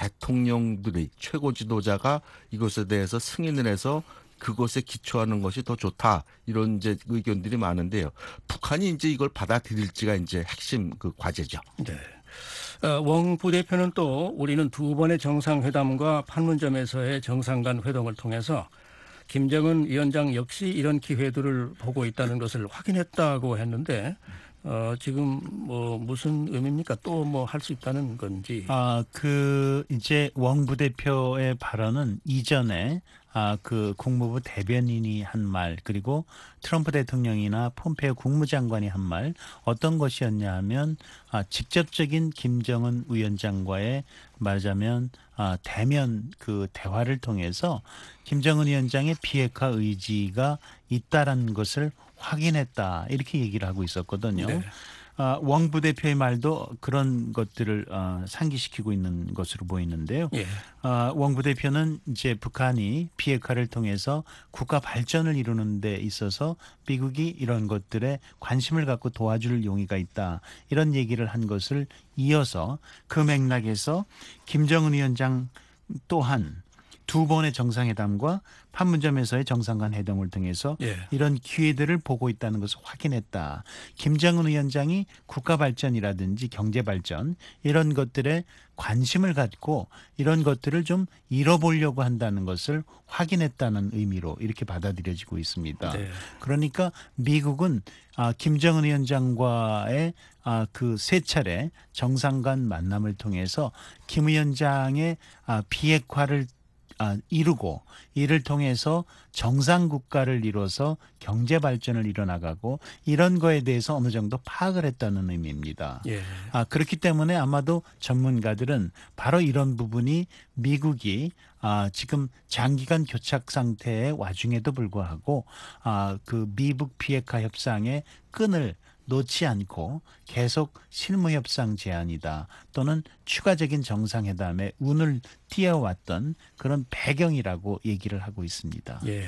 대통령들이 최고 지도자가 이것에 대해서 승인을 해서 그것에 기초하는 것이 더 좋다. 이런 이제 의견들이 많은데요. 북한이 이제 이걸 받아들일지가 이제 핵심 그 과제죠. 네. 어, 웡 부대표는 또 우리는 두 번의 정상회담과 판문점에서의 정상 간 회동을 통해서 김정은 위원장 역시 이런 기회들을 보고 있다는 것을 확인했다고 했는데 어, 지금 뭐 무슨 의미입니까? 또 뭐 할 수 있다는 건지. 아, 그 이제 웡 부대표의 발언은 이전에 아, 그 국무부 대변인이 한 말, 그리고 트럼프 대통령이나 폼페이오 국무장관이 한 말, 어떤 것이었냐 하면 아, 직접적인 김정은 위원장과의 말하자면 아, 대면 그 대화를 통해서 김정은 위원장의 비핵화 의지가 있다라는 것을 확인했다, 이렇게 얘기를 하고 있었거든요. 네. 아, 웡 부대표의 말도 그런 것들을 어, 상기시키고 있는 것으로 보이는데요. 예. 아, 웡 부대표는 이제 북한이 비핵화를 통해서 국가 발전을 이루는 데 있어서 미국이 이런 것들에 관심을 갖고 도와줄 용의가 있다, 이런 얘기를 한 것을 이어서 그 맥락에서 김정은 위원장 또한 두 번의 정상회담과 판문점에서의 정상 간 회동을 통해서 예. 이런 기회들을 보고 있다는 것을 확인했다. 김정은 위원장이 국가 발전이라든지 경제 발전 이런 것들에 관심을 갖고 이런 것들을 좀 잃어보려고 한다는 것을 확인했다는 의미로 이렇게 받아들여지고 있습니다. 네. 그러니까 미국은 아, 김정은 위원장과의 아, 그 세 차례 정상 간 만남을 통해서 김 위원장의 아, 비핵화를 아, 이루고 이를 통해서 정상 국가를 이뤄서 경제 발전을 이뤄나가고 이런 거에 대해서 어느 정도 파악을 했다는 의미입니다. 예. 아, 그렇기 때문에 아마도 전문가들은 바로 이런 부분이 미국이 아, 지금 장기간 교착 상태의 와중에도 불구하고 아, 그 미북 비핵화 협상의 끈을 놓지 않고 계속 실무협상 제안이다, 또는 추가적인 정상회담에 운을 띄어왔던 그런 배경이라고 얘기를 하고 있습니다. 예.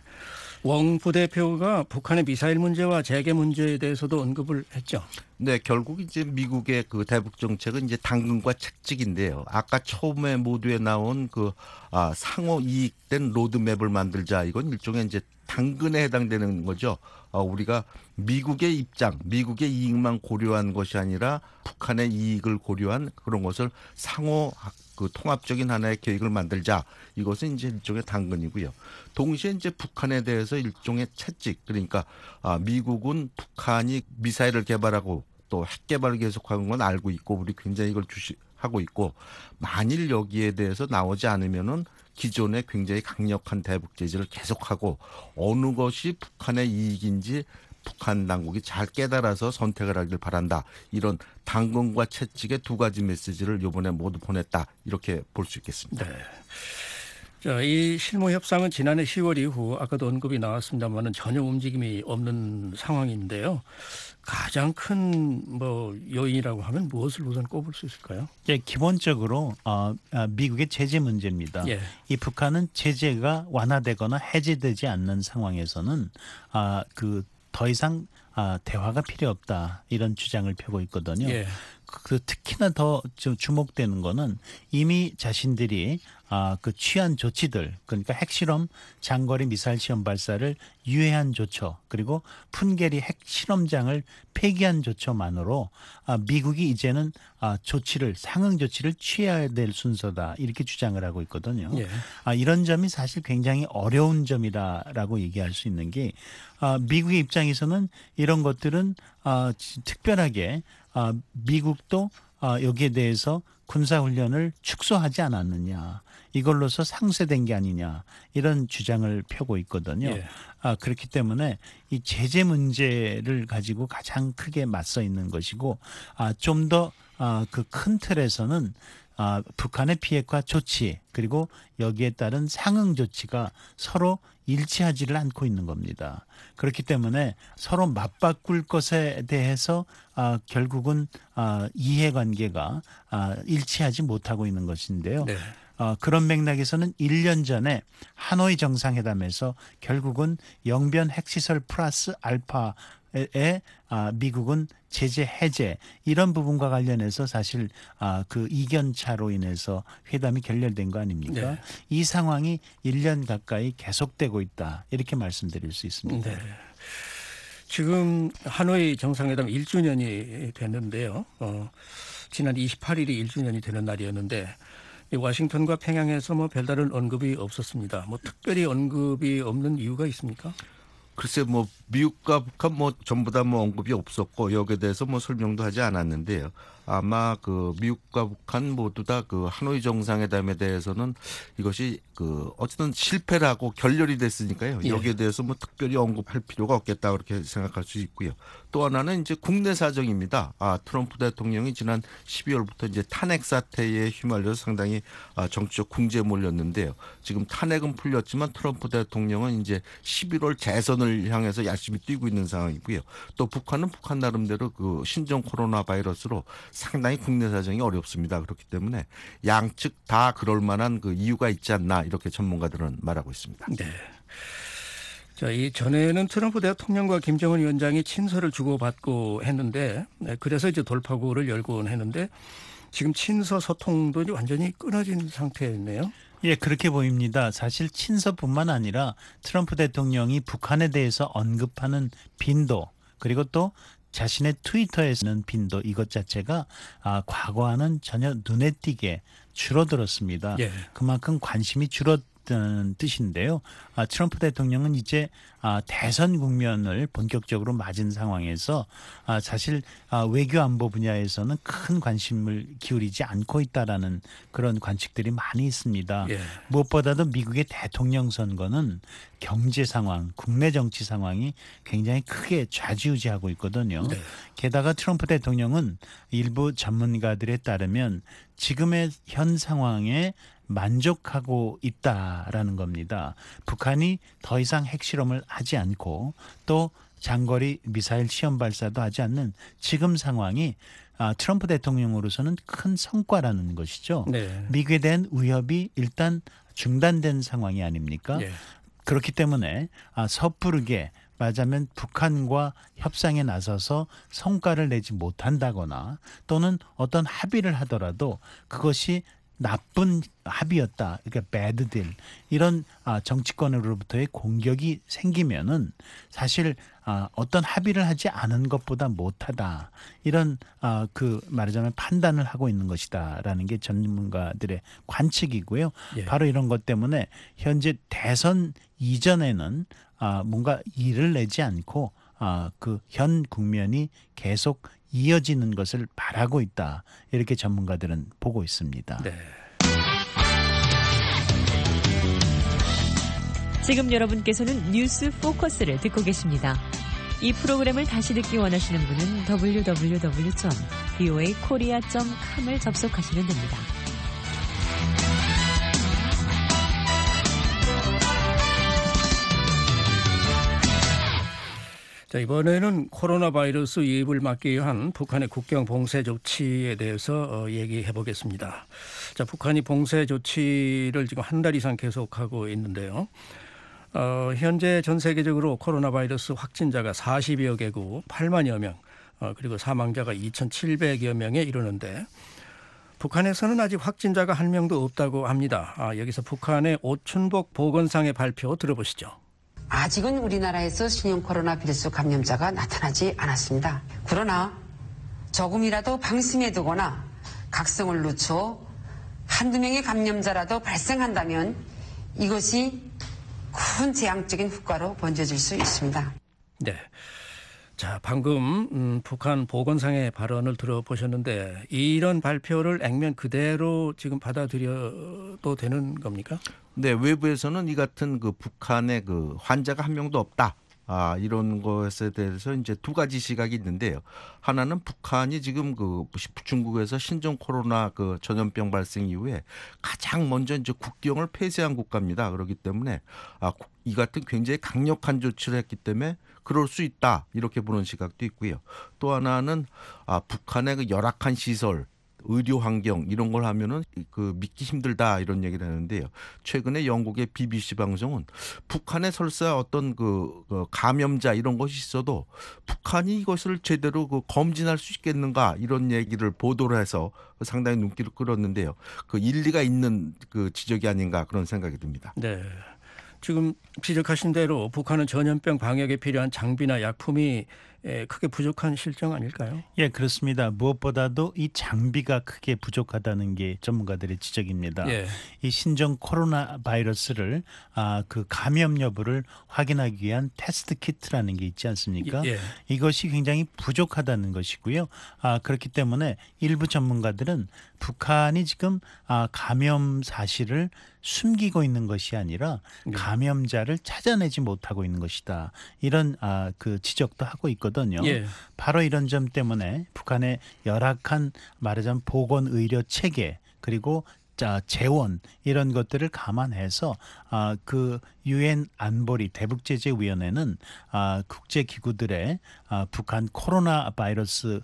웡 부대표가 북한의 미사일 문제와 재개 문제에 대해서도 언급을 했죠. 네, 결국 이제 미국의 그 대북 정책은 이제 당근과 채찍인데요. 아까 처음에 모두에 나온 그 아, 상호 이익된 로드맵을 만들자, 이건 일종의 이제 당근에 해당되는 거죠. 어, 우리가 미국의 입장, 미국의 이익만 고려한 것이 아니라 북한의 이익을 고려한 그런 것을 상호 그 통합적인 하나의 계획을 만들자. 이것은 이제 일종의 당근이고요. 동시에 이제 북한에 대해서 일종의 채찍, 그러니까 아, 미국은 북한이 미사일을 개발하고 또 핵 개발을 계속하는 건 알고 있고 우리 굉장히 이걸 주시하고 있고, 만일 여기에 대해서 나오지 않으면은 기존의 굉장히 강력한 대북 제재를 계속하고 어느 것이 북한의 이익인지 북한 당국이 잘 깨달아서 선택을 하길 바란다. 이런 당근과 채찍의 두 가지 메시지를 이번에 모두 보냈다. 이렇게 볼 수 있겠습니다. 네. 자, 이 실무 협상은 지난해 시월 이후 아까도 언급이 나왔습니다만은 전혀 움직임이 없는 상황인데요. 가장 큰 뭐 요인이라고 하면 무엇을 우선 꼽을 수 있을까요? 예, 기본적으로 어, 아, 미국의 제재 문제입니다. 예. 이 북한은 제재가 완화되거나 해제되지 않는 상황에서는 아, 그 더 이상 아, 대화가 필요 없다 이런 주장을 펴고 있거든요. 예. 그 특히나 더 주목되는 거는 이미 자신들이 아, 그 취한 조치들, 그러니까 핵실험 장거리 미사일 시험 발사를 유예한 조처, 그리고 푼게리 핵실험장을 폐기한 조처만으로 아, 미국이 이제는 아, 조치를 상응 조치를 취해야 될 순서다 이렇게 주장을 하고 있거든요. 예. 아, 이런 점이 사실 굉장히 어려운 점이다라고 얘기할 수 있는 게 아, 미국의 입장에서는 이런 것들은 아, 특별하게 아, 미국도 아, 여기에 대해서 군사훈련을 축소하지 않았느냐. 이걸로서 상쇄된 게 아니냐. 이런 주장을 펴고 있거든요. 예. 아, 그렇기 때문에 이 제재 문제를 가지고 가장 크게 맞서 있는 것이고 아, 좀 더 아, 그 큰 틀에서는 아, 북한의 비핵화 조치 그리고 여기에 따른 상응 조치가 서로 일치하지를 않고 있는 겁니다. 그렇기 때문에 서로 맞바꿀 것에 대해서 아, 결국은 아, 이해관계가 아, 일치하지 못하고 있는 것인데요. 네. 어, 그런 맥락에서는 일 년 전에 하노이 정상회담에서 결국은 영변 핵시설 플러스 알파에 아, 미국은 제재 해제 이런 부분과 관련해서 사실 아, 그 이견차로 인해서 회담이 결렬된 거 아닙니까? 네. 이 상황이 일 년 가까이 계속되고 있다 이렇게 말씀드릴 수 있습니다. 네. 지금 하노이 정상회담 일 주년이 됐는데요. 어, 지난 이십팔 일이 일 주년이 되는 날이었는데 이 워싱턴과 평양에서 뭐 별다른 언급이 없었습니다. 뭐 특별히 언급이 없는 이유가 있습니까? 글쎄 뭐 미국과 북한 뭐 전부 다 뭐 언급이 없었고 여기에 대해서 뭐 설명도 하지 않았는데요. 아마 그 미국과 북한 모두 다 그 하노이 정상회담에 대해서는 이것이 그 어쨌든 실패라고 결렬이 됐으니까요. 예. 여기에 대해서 뭐 특별히 언급할 필요가 없겠다 그렇게 생각할 수 있고요. 또 하나는 이제 국내 사정입니다. 아 트럼프 대통령이 지난 십이월부터 이제 탄핵 사태에 휘말려서 상당히 아, 정치적 궁지에 몰렸는데요. 지금 탄핵은 풀렸지만 트럼프 대통령은 이제 십일월 재선을 향해서 열심히 뛰고 있는 상황이고요. 또 북한은 북한 나름대로 그 신종 코로나 바이러스로 상당히 국내 사정이 어렵습니다. 그렇기 때문에 양측 다 그럴 만한 그 이유가 있지 않나 이렇게 전문가들은 말하고 있습니다. 네. 자, 이 전에는 트럼프 대통령과 김정은 위원장이 친서를 주고받고 했는데, 네, 그래서 이제 돌파구를 열곤 했는데, 지금 친서 소통도 이제 완전히 끊어진 상태였네요. 예, 그렇게 보입니다. 사실 친서뿐만 아니라 트럼프 대통령이 북한에 대해서 언급하는 빈도 그리고 또 자신의 트위터에서는 빈도 이것 자체가 아, 과거와는 전혀 눈에 띄게 줄어들었습니다. 예. 그만큼 관심이 줄었다는 뜻인데요. 아, 트럼프 대통령은 이제 아, 대선 국면을 본격적으로 맞은 상황에서 아, 사실 아, 외교 안보 분야에서는 큰 관심을 기울이지 않고 있다라는 그런 관측들이 많이 있습니다. 예. 무엇보다도 미국의 대통령 선거는 경제 상황, 국내 정치 상황이 굉장히 크게 좌지우지하고 있거든요. 네. 게다가 트럼프 대통령은 일부 전문가들에 따르면 지금의 현 상황에 만족하고 있다라는 겁니다. 북한이 더 이상 핵실험을 하지 않고 또 장거리 미사일 시험 발사도 하지 않는 지금 상황이 아, 트럼프 대통령으로서는 큰 성과라는 것이죠. 네. 미국에 대한 위협이 일단 중단된 상황이 아닙니까? 예. 그렇기 때문에 아, 섣부르게 말하자면 북한과 협상에 나서서 성과를 내지 못한다거나 또는 어떤 합의를 하더라도 그것이 나쁜 합의였다. 그러니까 배드 딜. 이런 아, 정치권으로부터의 공격이 생기면은 사실 아, 어떤 합의를 하지 않은 것보다 못하다. 이런 아, 그 말하자면 판단을 하고 있는 것이다라는 게 전문가들의 관측이고요. 예. 바로 이런 것 때문에 현재 대선 이전에는 아, 뭔가 일을 내지 않고 아, 그 현 국면이 계속 이어지는 것을 바라고 있다. 이렇게 전문가들은 보고 있습니다. 네. 지금 여러분께서는 뉴스 포커스를 듣고 계십니다. 이 프로그램을 다시 듣기 원하시는 분은 더블유 더블유 더블유 점 브이오에이 코리아 점 컴을 접속하시면 됩니다. 자, 이번에는 코로나 바이러스 유입을 막기 위한 북한의 국경 봉쇄 조치에 대해서 어, 얘기해 보겠습니다. 자, 북한이 봉쇄 조치를 지금 한 달 이상 계속하고 있는데요. 어, 현재 전 세계적으로 코로나 바이러스 확진자가 사십여 개국 팔만여 명, 어, 그리고 사망자가 이천칠백여 명에 이르는데 북한에서는 아직 확진자가 한 명도 없다고 합니다. 아, 여기서 북한의 오춘복 보건상의 발표 들어보시죠. 아직은 우리나라에서 신형 코로나 바이러스 감염자가 나타나지 않았습니다. 그러나 조금이라도 방심해 두거나 각성을 늦춰 한두 명의 감염자라도 발생한다면 이것이 큰 재앙적인 효과로 번져질 수 있습니다. 네. 자, 방금 음, 북한 보건상의 발언을 들어보셨는데 이런 발표를 액면 그대로 지금 받아들여도 되는 겁니까? 네, 외부에서는 이 같은 그 북한의 그 환자가 한 명도 없다. 아, 이런 것에 대해서 이제 두 가지 시각이 있는데요. 하나는 북한이 지금 그 중국에서 신종 코로나 그 전염병 발생 이후에 가장 먼저 이제 국경을 폐쇄한 국가입니다. 그렇기 때문에 아, 이 같은 굉장히 강력한 조치를 했기 때문에 그럴 수 있다. 이렇게 보는 시각도 있고요. 또 하나는 아, 북한의 그 열악한 시설, 의료 환경 이런 걸 하면은 그 믿기 힘들다 이런 얘기를 하는데요. 최근에 영국의 비비씨 방송은 북한에 설사 어떤 그, 그 감염자 이런 것이 있어도 북한이 이것을 제대로 그 검진할 수 있겠는가 이런 얘기를 보도를 해서 상당히 눈길을 끌었는데요. 그 일리가 있는 그 지적이 아닌가 그런 생각이 듭니다. 네. 지금 지적하신 대로 북한은 전염병 방역에 필요한 장비나 약품이 크게 부족한 실정 아닐까요? 예, 그렇습니다. 무엇보다도 이 장비가 크게 부족하다는 게 전문가들의 지적입니다. 예. 이 신종 코로나 바이러스를 아, 그 감염 여부를 확인하기 위한 테스트 키트라는 게 있지 않습니까? 예. 이것이 굉장히 부족하다는 것이고요. 아, 그렇기 때문에 일부 전문가들은 북한이 지금 아, 감염 사실을 숨기고 있는 것이 아니라 감염자를 찾아내지 못하고 있는 것이다. 이런 아, 그 지적도 하고 있거든요. 예. 바로 이런 점 때문에 북한의 열악한 말하자면 보건 의료 체계 그리고 자, 재원 이런 것들을 감안해서 아, 그 유엔 안보리 대북제재위원회는 아, 국제기구들의 아, 북한 코로나 바이러스와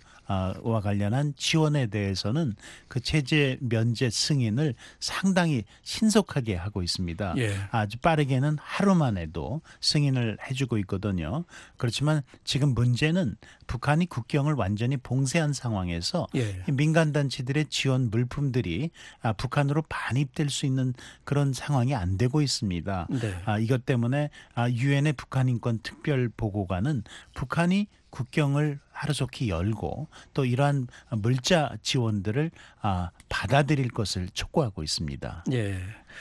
관련한 지원에 대해서는 그 제재 면제 승인을 상당히 신속하게 하고 있습니다. 예. 아주 빠르게는 하루 만에도 승인을 해주고 있거든요. 그렇지만 지금 문제는 북한이 국경을 완전히 봉쇄한 상황에서 예. 민간단체들의 지원 물품들이 아, 북한으로 반입될 수 있는 그런 상황이 안 되고 있습니다. 네. 아, 이것 때문에 아, 유엔의 북한인권 특별보고관은 북한이 국경을 하루속히 열고 또 이러한 물자 지원들을 아, 받아들일 것을 촉구하고 있습니다. 예.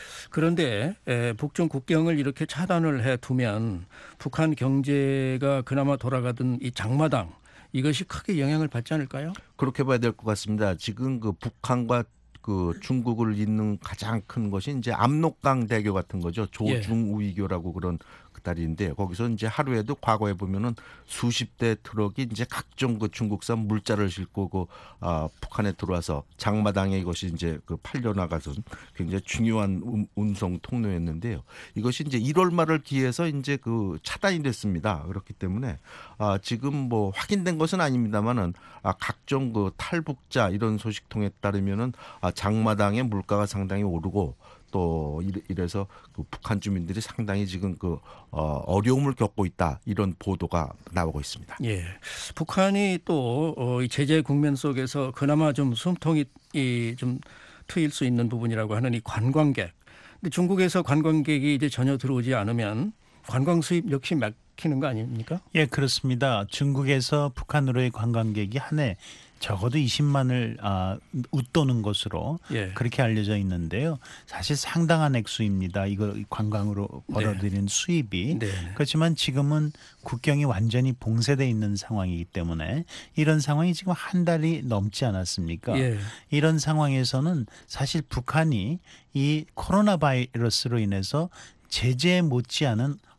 그런데 에, 북중 국경을 이렇게 차단을 해두면 북한 경제가 그나마 돌아가던 이 장마당 이것이 크게 영향을 받지 않을까요? 그렇게 봐야 될 것 같습니다. 지금 그 북한과 그 중국을 잇는 가장 큰 것이 이제 압록강 대교 같은 거죠. 조중우이교라고 그런 그다리인데 거기서 이제 하루에도 과거에 보면은 수십 대 트럭이 이제 각종 그 중국산 물자를 싣고 그 아, 북한에 들어와서 장마당에 이것이 이제 그 팔려 나가서 굉장히 중요한 운, 운송 통로였는데요. 이것이 이제 일월 말을 기해서 이제 그 차단이 됐습니다. 그렇기 때문에 아, 지금 뭐 확인된 것은 아닙니다만은 아, 각종 그 탈북자 이런 소식통에 따르면은 아, 장마당의 물가가 상당히 오르고 또 이래서 그 북한 주민들이 상당히 지금 그 어, 어려움을 겪고 있다 이런 보도가 나오고 있습니다. 예, 북한이 또 어, 이 제재 국면 속에서 그나마 좀 숨통이 이, 좀 트일 수 있는 부분이라고 하는 이 관광객. 근데 중국에서 관광객이 이제 전혀 들어오지 않으면 관광 수입 역시 막히는 거 아닙니까? 예, 그렇습니다. 중국에서 북한으로의 관광객이 한 해 적어도 이십만을 아, 웃도는 것으로 예. 그렇게 알려져 있는데요. 사실 상당한 액수입니다. 이거 관광으로 벌어들이는 네. 수입이. 네. 그렇지만 지금은 국경이 완전히 봉쇄되어 있는 상황이기 때문에 이런 상황이 지금 한 달이 넘지 않았습니까? 예. 이런 상황에서는 사실 북한이 이 코로나 바이러스로 인해서 제재에 못지않은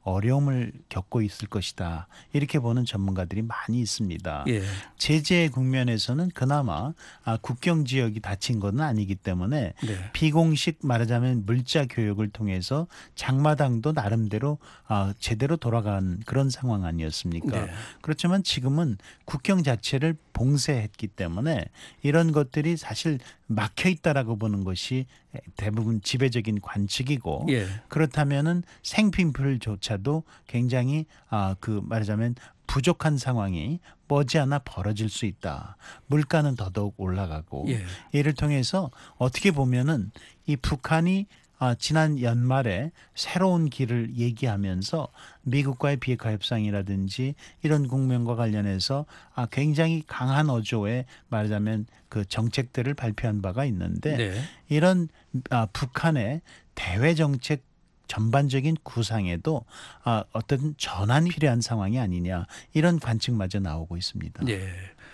어려움을 겪고 있을 것이다. 이렇게 보는 전문가들이 많이 있습니다. 예. 제재 국면에서는 그나마 아, 국경 지역이 닫힌 건 아니기 때문에 네. 비공식 말하자면 물자 교육을 통해서 장마당도 나름대로 아, 제대로 돌아간 그런 상황 아니었습니까? 네. 그렇지만 지금은 국경 자체를 봉쇄했기 때문에 이런 것들이 사실 막혀 있다라고 보는 것이 대부분 지배적인 관측이고 예. 그렇다면은 생필품조차도 굉장히 아, 그 말하자면 부족한 상황이 머지않아 벌어질 수 있다. 물가는 더더욱 올라가고 예. 이를 통해서 어떻게 보면은 이 북한이 아, 지난 연말에 새로운 길을 얘기하면서 미국과의 비핵화 협상이라든지 이런 국면과 관련해서 아, 굉장히 강한 어조의 말하자면 그 정책들을 발표한 바가 있는데 네. 이런 아, 북한의 대외 정책 전반적인 구상에도 아, 어떤 전환이 필요한 상황이 아니냐 이런 관측마저 나오고 있습니다. 네.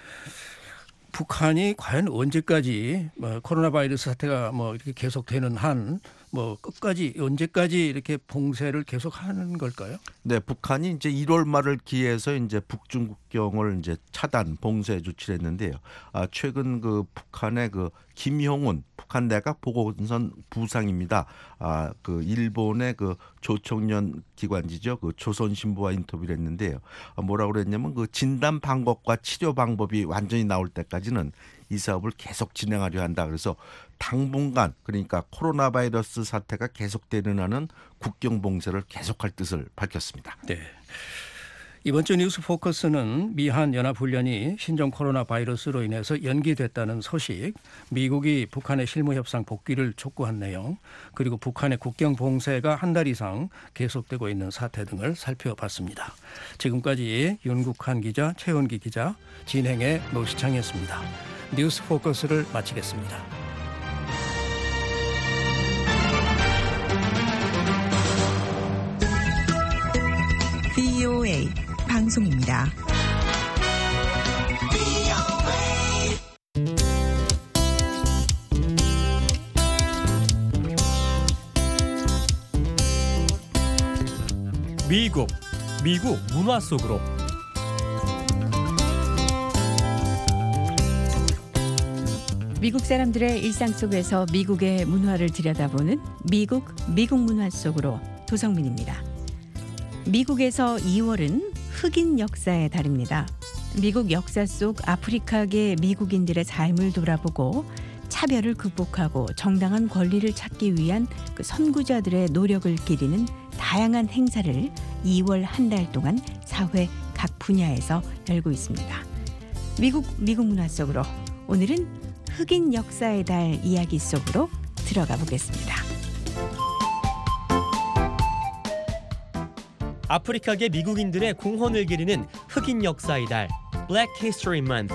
북한이 과연 언제까지 뭐 코로나 바이러스 사태가 뭐 이렇게 계속되는 한 뭐 끝까지 언제까지 이렇게 봉쇄를 계속하는 걸까요? 네, 북한이 이제 일월 말을 기해서 이제 북중 국경을 이제 차단 봉쇄 조치를 했는데요. 아, 최근 그 북한의 그 김형훈 북한 내각 보건선 부상입니다. 아, 그 일본의 그 조청년 기관지죠. 그 조선신보와 인터뷰를 했는데요. 아, 뭐라고 그랬냐면 그 진단 방법과 치료 방법이 완전히 나올 때까지는 이 사업을 계속 진행하려 한다. 그래서 당분간 그러니까 코로나 바이러스 사태가 계속되는 한은 국경 봉쇄를 계속할 뜻을 밝혔습니다. 네. 이번 주 뉴스 포커스는 미한 연합훈련이 신종 코로나 바이러스로 인해서 연기됐다는 소식, 미국이 북한의 실무협상 복귀를 촉구한 내용, 그리고 북한의 국경 봉쇄가 한 달 이상 계속되고 있는 사태 등을 살펴봤습니다. 지금까지 윤국한 기자, 최원기 기자, 진행의 노시창이었습니다. 뉴스 포커스를 마치겠습니다. 브이오에이 방송입니다. 미국, 미국 문화 속으로. 미국 사람들의 일상 속에서 미국의 문화를 들여다보는 미국, 미국 문화 속으로 도성민입니다. 미국에서 이월은 흑인 역사의 달입니다. 미국 역사 속 아프리카계 미국인들의 삶을 돌아보고 차별을 극복하고 정당한 권리를 찾기 위한 그 선구자들의 노력을 기리는 다양한 행사를 이월 한 달 동안 사회 각 분야에서 열고 있습니다. 미국, 미국 문화 속으로 오늘은 흑인 역사의 달 이야기 속으로 들어가 보겠습니다. 아프리카계 미국인들의 공헌을 기리는 흑인 역사의 달, Black History Month.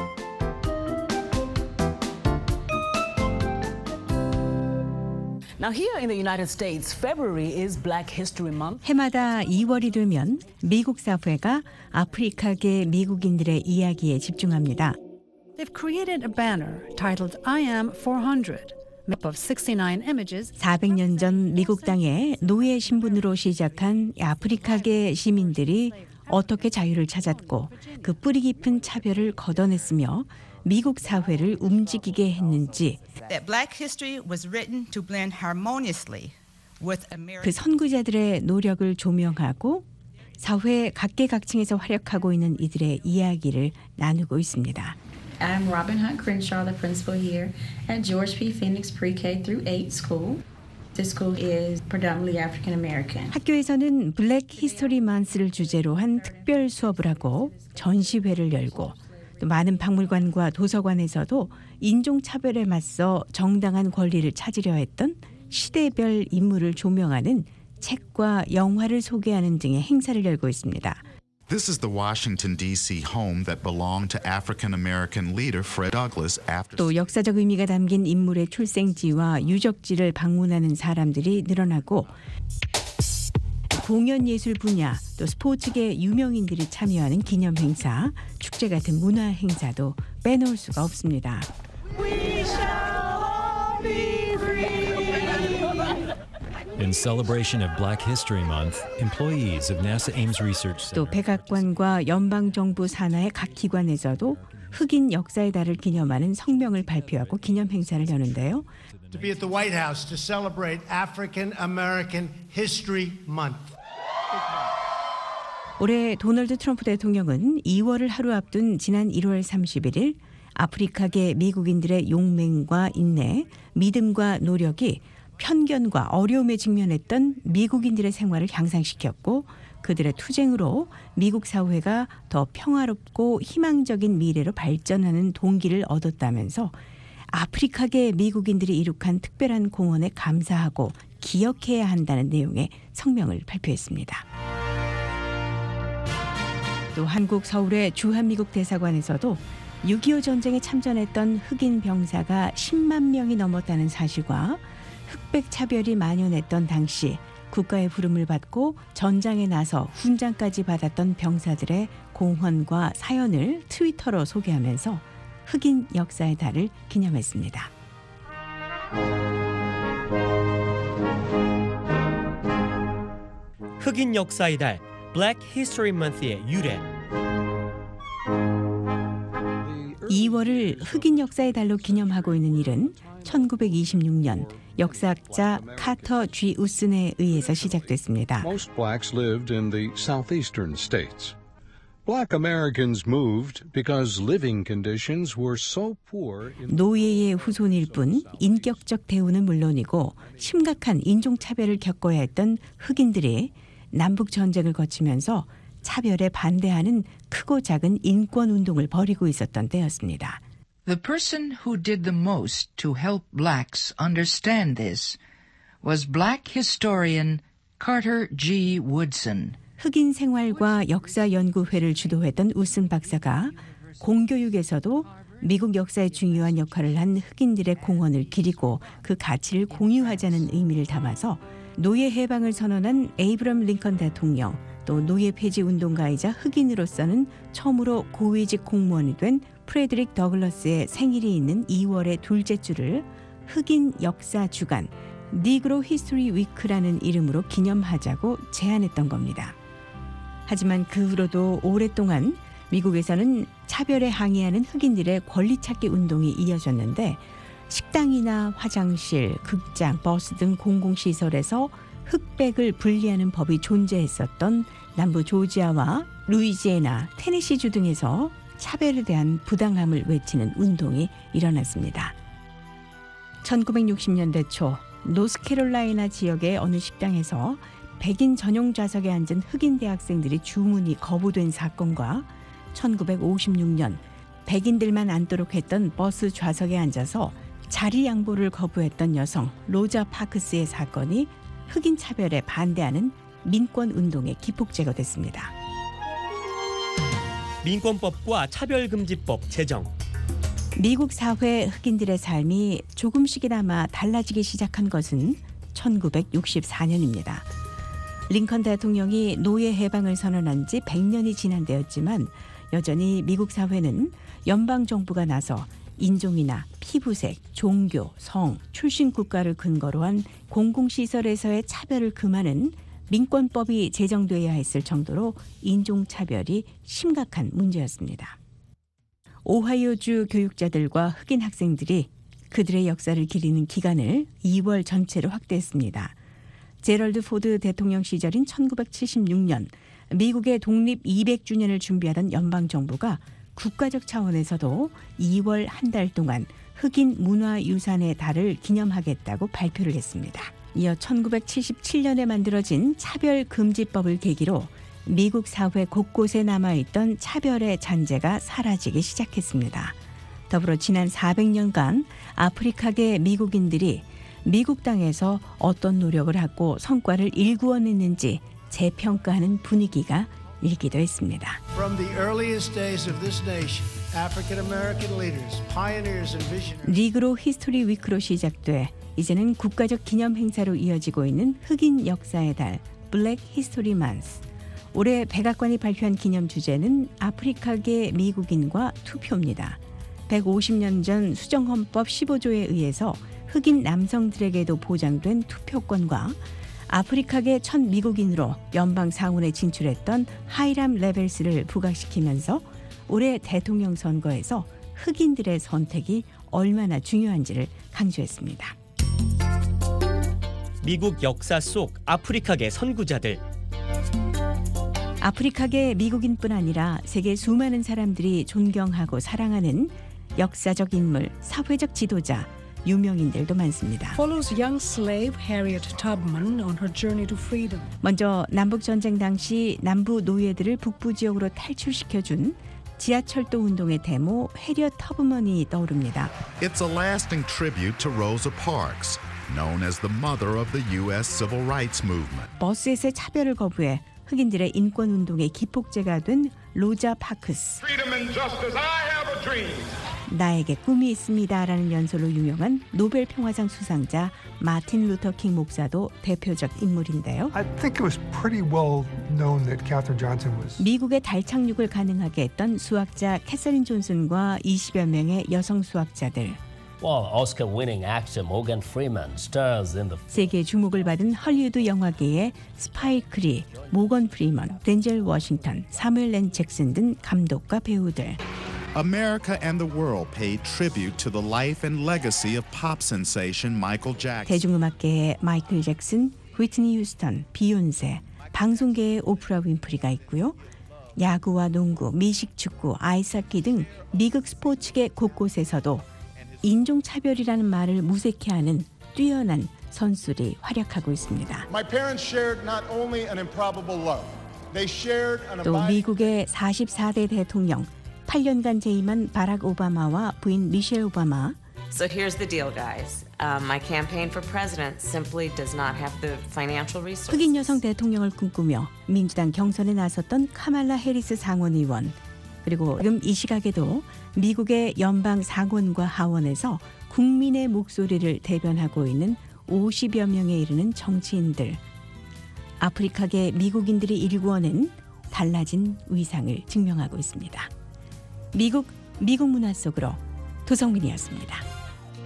Now here in the United States, February is Black History Month. 해마다 이월이 되면 미국 사회가 아프리카계 미국인들의 이야기에 집중합니다. They've created a banner titled I am four hundred, made up of sixty-nine images. 사백 년 전 미국 땅에 노예 신분으로 시작한 아프리카계 시민들이 어떻게 자유를 찾았고 그 뿌리 깊은 차별을 걷어냈으며 미국 사회를 움직이게 했는지 That black history was written to blend harmoniously with American. 그 선구자들의 노력을 조명하고 사회 각계각층에서 활약하고 있는 이들의 이야기를 나누고 있습니다. I'm Robin Hunt Crenshaw, the principal here at George P. Phoenix Pre-K through eight school. This school is predominantly African American. 학교에서는 블랙 히스토리 만스를 주제로 한 특별 수업을 하고 전시회를 열고 또 많은 박물관과 도서관에서도 인종차별에 맞서 정당한 권리를 찾으려 했던 시대별 인물을 조명하는 책과 영화를 소개하는 등의 행사를 열고 있습니다. This is the Washington, D C home that belonged to African American leader Fred Douglass after. 또 역사적 의미가 담긴 인물의 출생지와 유적지를 방문하는 사람들이 늘어나고 공연 예술 분야 또 스포츠계 유명인들이 참여하는 기념 행사, 축제 같은 문화 행사도 빼놓을 수가 없습니다. We shall all be free. In celebration of Black History Month, employees of NASA Ames Research 또 Center 백악관과 연방정부 산하의 각 기관에서도 흑인 역사의 달을 기념하는 성명을 발표하고 기념 행사를 여는데요. To be at the White House to celebrate African American History Month. 올해 도널드 트럼프 대통령은 이월을 하루 앞둔 지난 일월 삼십일일 아프리카계 미국인들의 용맹과 인내, 믿음과 노력이 편견과 어려움에 직면했던 미국인들의 생활을 향상시켰고 그들의 투쟁으로 미국 사회가 더 평화롭고 희망적인 미래로 발전하는 동기를 얻었다면서 아프리카계 미국인들이 이룩한 특별한 공헌에 감사하고 기억해야 한다는 내용의 성명을 발표했습니다. 또 한국 서울의 주한미국 대사관에서도 육이오 전쟁에 참전했던 흑인 병사가 십만 명이 넘었다는 사실과 흑백 차별이 만연했던 당시 국가의 부름을 받고 전장에 나서 훈장까지 받았던 병사들의 공헌과 사연을 트위터로 소개하면서 흑인 역사의 달을 기념했습니다. 흑인 역사의 달 Black History Month의 유래. 이월을 흑인 역사의 달로 기념하고 있는 일은 천구백이십육년 역사학자 카터 G. 우슨에 의해서 시작됐습니다. Most blacks lived in the southeastern states. Black Americans moved because living conditions were so poor. 노예의 후손일 뿐 인격적 대우는 물론이고 심각한 인종차별을 겪어야 했던 흑인들이 남북 전쟁을 거치면서 차별에 반대하는 크고 작은 인권운동을 벌이고 있었던 때였습니다. The person who did the most to help blacks understand this was black historian Carter G. Woodson. 흑인 생활과 역사 연구회를 주도했던 우슨 박사가 공교육에서도 미국 역사에 중요한 역할을 한 흑인들의 공헌을 기리고 그 가치를 공유하자는 의미를 담아서 노예 해방을 선언한 에이브럼 링컨 대통령, 또 노예 폐지 운동가이자 흑인으로서는 처음으로 고위직 공무원이 된 프레드릭 더글러스의 생일이 있는 이월의 둘째 주를 흑인 역사 주간 니그로 히스토리 위크라는 이름으로 기념하자고 제안했던 겁니다. 하지만 그 후로도 오랫동안 미국에서는 차별에 항의하는 흑인들의 권리 찾기 운동이 이어졌는데 식당이나 화장실, 극장, 버스 등 공공시설에서 흑백을 분리하는 법이 존재했었던 남부 조지아와 루이지애나, 테네시주 등에서 차별에 대한 부당함을 외치는 운동이 일어났습니다. 천구백육십년대 초 노스캐롤라이나 지역의 어느 식당에서 백인 전용 좌석에 앉은 흑인 대학생들이 주문이 거부된 사건과 천구백오십육년 백인들만 앉도록 했던 버스 좌석에 앉아서 자리 양보를 거부했던 여성 로자 파크스의 사건이 흑인 차별에 반대하는 민권운동의 기폭제가 됐습니다. 민권법과 차별금지법 제정. 미국 사회 흑인들의 삶이 조금씩이나마 달라지기 시작한 것은 천구백육십사년입니다. 링컨 대통령이 노예 해방을 선언한 지 백년이 지난 때였지만 여전히 미국 사회는 연방정부가 나서 인종이나 피부색, 종교, 성, 출신 국가를 근거로 한 공공시설에서의 차별을 금하는 민권법이 제정돼야 했을 정도로 인종차별이 심각한 문제였습니다. 오하이오주 교육자들과 흑인 학생들이 그들의 역사를 기리는 기간을 이월 전체로 확대했습니다. 제럴드 포드 대통령 시절인 천구백칠십육년 미국의 독립 이백주년을 준비하던 연방정부가 국가적 차원에서도 이월 한 달 동안 흑인 문화유산의 달을 기념하겠다고 발표를 했습니다. 이어 천구백칠십칠년에 만들어진 차별금지법을 계기로 미국 사회 곳곳에 남아있던 차별의 잔재가 사라지기 시작했습니다. 더불어 지난 사백년간 아프리카계 미국인들이 미국 땅에서 어떤 노력을 하고 성과를 일구어냈는지 재평가하는 분위기가 일기도 했습니다. From the earliest days of this nation, African American leaders, pioneers and visionaries. 니그로 히스토리 위크로 시작돼 이제는 국가적 기념 행사로 이어지고 있는 흑인 역사의 달 블랙 히스토리 만스. 올해 백악관이 발표한 기념 주제는 아프리카계 미국인과 투표입니다. 백오십년 전 수정헌법 십오조에 의해서 흑인 남성들에게도 보장된 투표권과 아프리카계 첫 미국인으로 연방 상원에 진출했던 하이람 레벨스를 부각시키면서 올해 대통령 선거에서 흑인들의 선택이 얼마나 중요한지를 강조했습니다. 미국 역사 속 아프리카계 선구자들. 아프리카계 미국인뿐 아니라 세계 수많은 사람들이 존경하고 사랑하는 역사적 인물, 사회적 지도자, 유명인들도 많습니다. Follows young slave Harriet Tubman on her journey to freedom. 먼저 남북전쟁 당시 남부 노예들을 북부 지역으로 탈출시켜준 지하철도 운동의 데모 해리엇 터브먼이 떠오릅니다. It's a lasting tribute to Rosa Parks, known as the mother of the U S Civil Rights Movement. 버스에서의 차별을 거부해 흑인들의 인권 운동의 기폭제가 된 로자 파크스. Freedom and justice, I have a dream. 나에게 꿈이 있습니다라는 연설로 유명한 노벨 평화상 수상자 마틴 루터 킹 목사도 대표적 인물인데요. I think it was pretty well known that Katherine Johnson was. 미국의 달 착륙을 가능하게 했던 수학자 캐서린 존슨과 이십여 명의 여성 수학자들. Well, Oscar-winning actor Morgan Freeman stars in the. 세계 주목을 받은 헐리우드 영화계의 스파이크 리, 모건 프리먼, 덴젤 워싱턴, 사무엘 앤 잭슨 등 감독과 배우들. America and the world paid tribute to the life and legacy of pop sensation Michael Jackson. 대중음악계의 마이클 잭슨, 휘트니 휴스턴, 비욘세, 방송계의 오프라 윈프리가 있고요. 야구와 농구, 미식 축구, 아이스하키 등 미국 스포츠계 곳곳에서도 인종차별이라는 말을 무색해하는 뛰어난 선수들이 활약하고 있습니다. My parents shared not only an improbable love, they shared an 또 미국의 사십사 대 대통령, 팔 년간 재임한 바락 오바마와 부인 미셸 오바마. So here's the deal, guys. Uh, my campaign for president simply does not have the financial resources. 흑인 여성 대통령을 꿈꾸며 민주당 경선에 나섰던 카말라 해리스 상원의원. 그리고 지금 이 시각에도 미국의 연방 상원과 하원에서 국민의 목소리를 대변하고 있는 오십여 명에 이르는 정치인들. 아프리카계 미국인들이 일구어낸 달라진 위상을 증명하고 있습니다. 미국, 미국 문화 속으로 도성민이었습니다.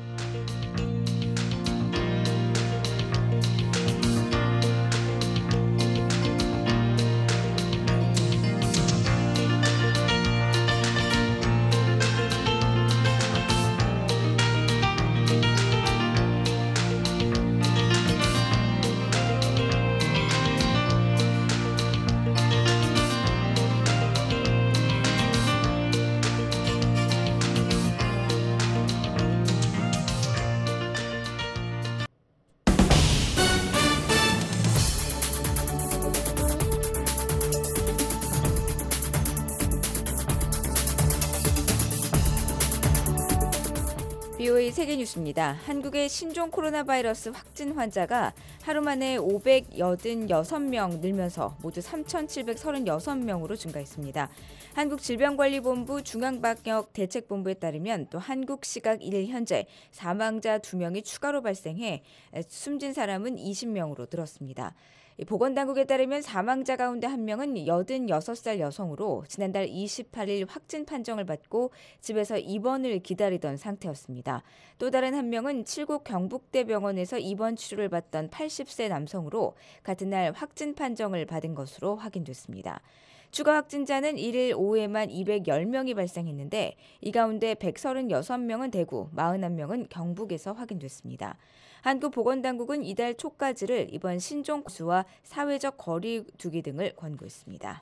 비오에이 세계뉴스입니다. 한국의 신종 코로나 바이러스 확진 환자가 하루 만에 오백팔십육 명 늘면서 모두 삼천칠백삼십육 명으로 증가했습니다. 한국질병관리본부 중앙방역대책본부에 따르면 또 한국 시각 일 일 현재 사망자 두 명이 추가로 발생해 숨진 사람은 이십 명으로 늘었습니다. 보건당국에 따르면 사망자 가운데 한 명은 여든여섯 살 여성으로 지난달 이십팔 일 확진 판정을 받고 집에서 입원을 기다리던 상태였습니다. 또 다른 한 명은 칠곡 경북대병원에서 입원 치료를 받던 팔십 세 남성으로 같은 날 확진 판정을 받은 것으로 확인됐습니다. 추가 확진자는 일 일 오후에만 이백십 명이 발생했는데 이 가운데 백삼십육 명은 대구, 사십일 명은 경북에서 확인됐습니다. 한국보건당국은 이달 초까지를 이번 신종 수와 사회적 거리 두기 등을 권고했습니다.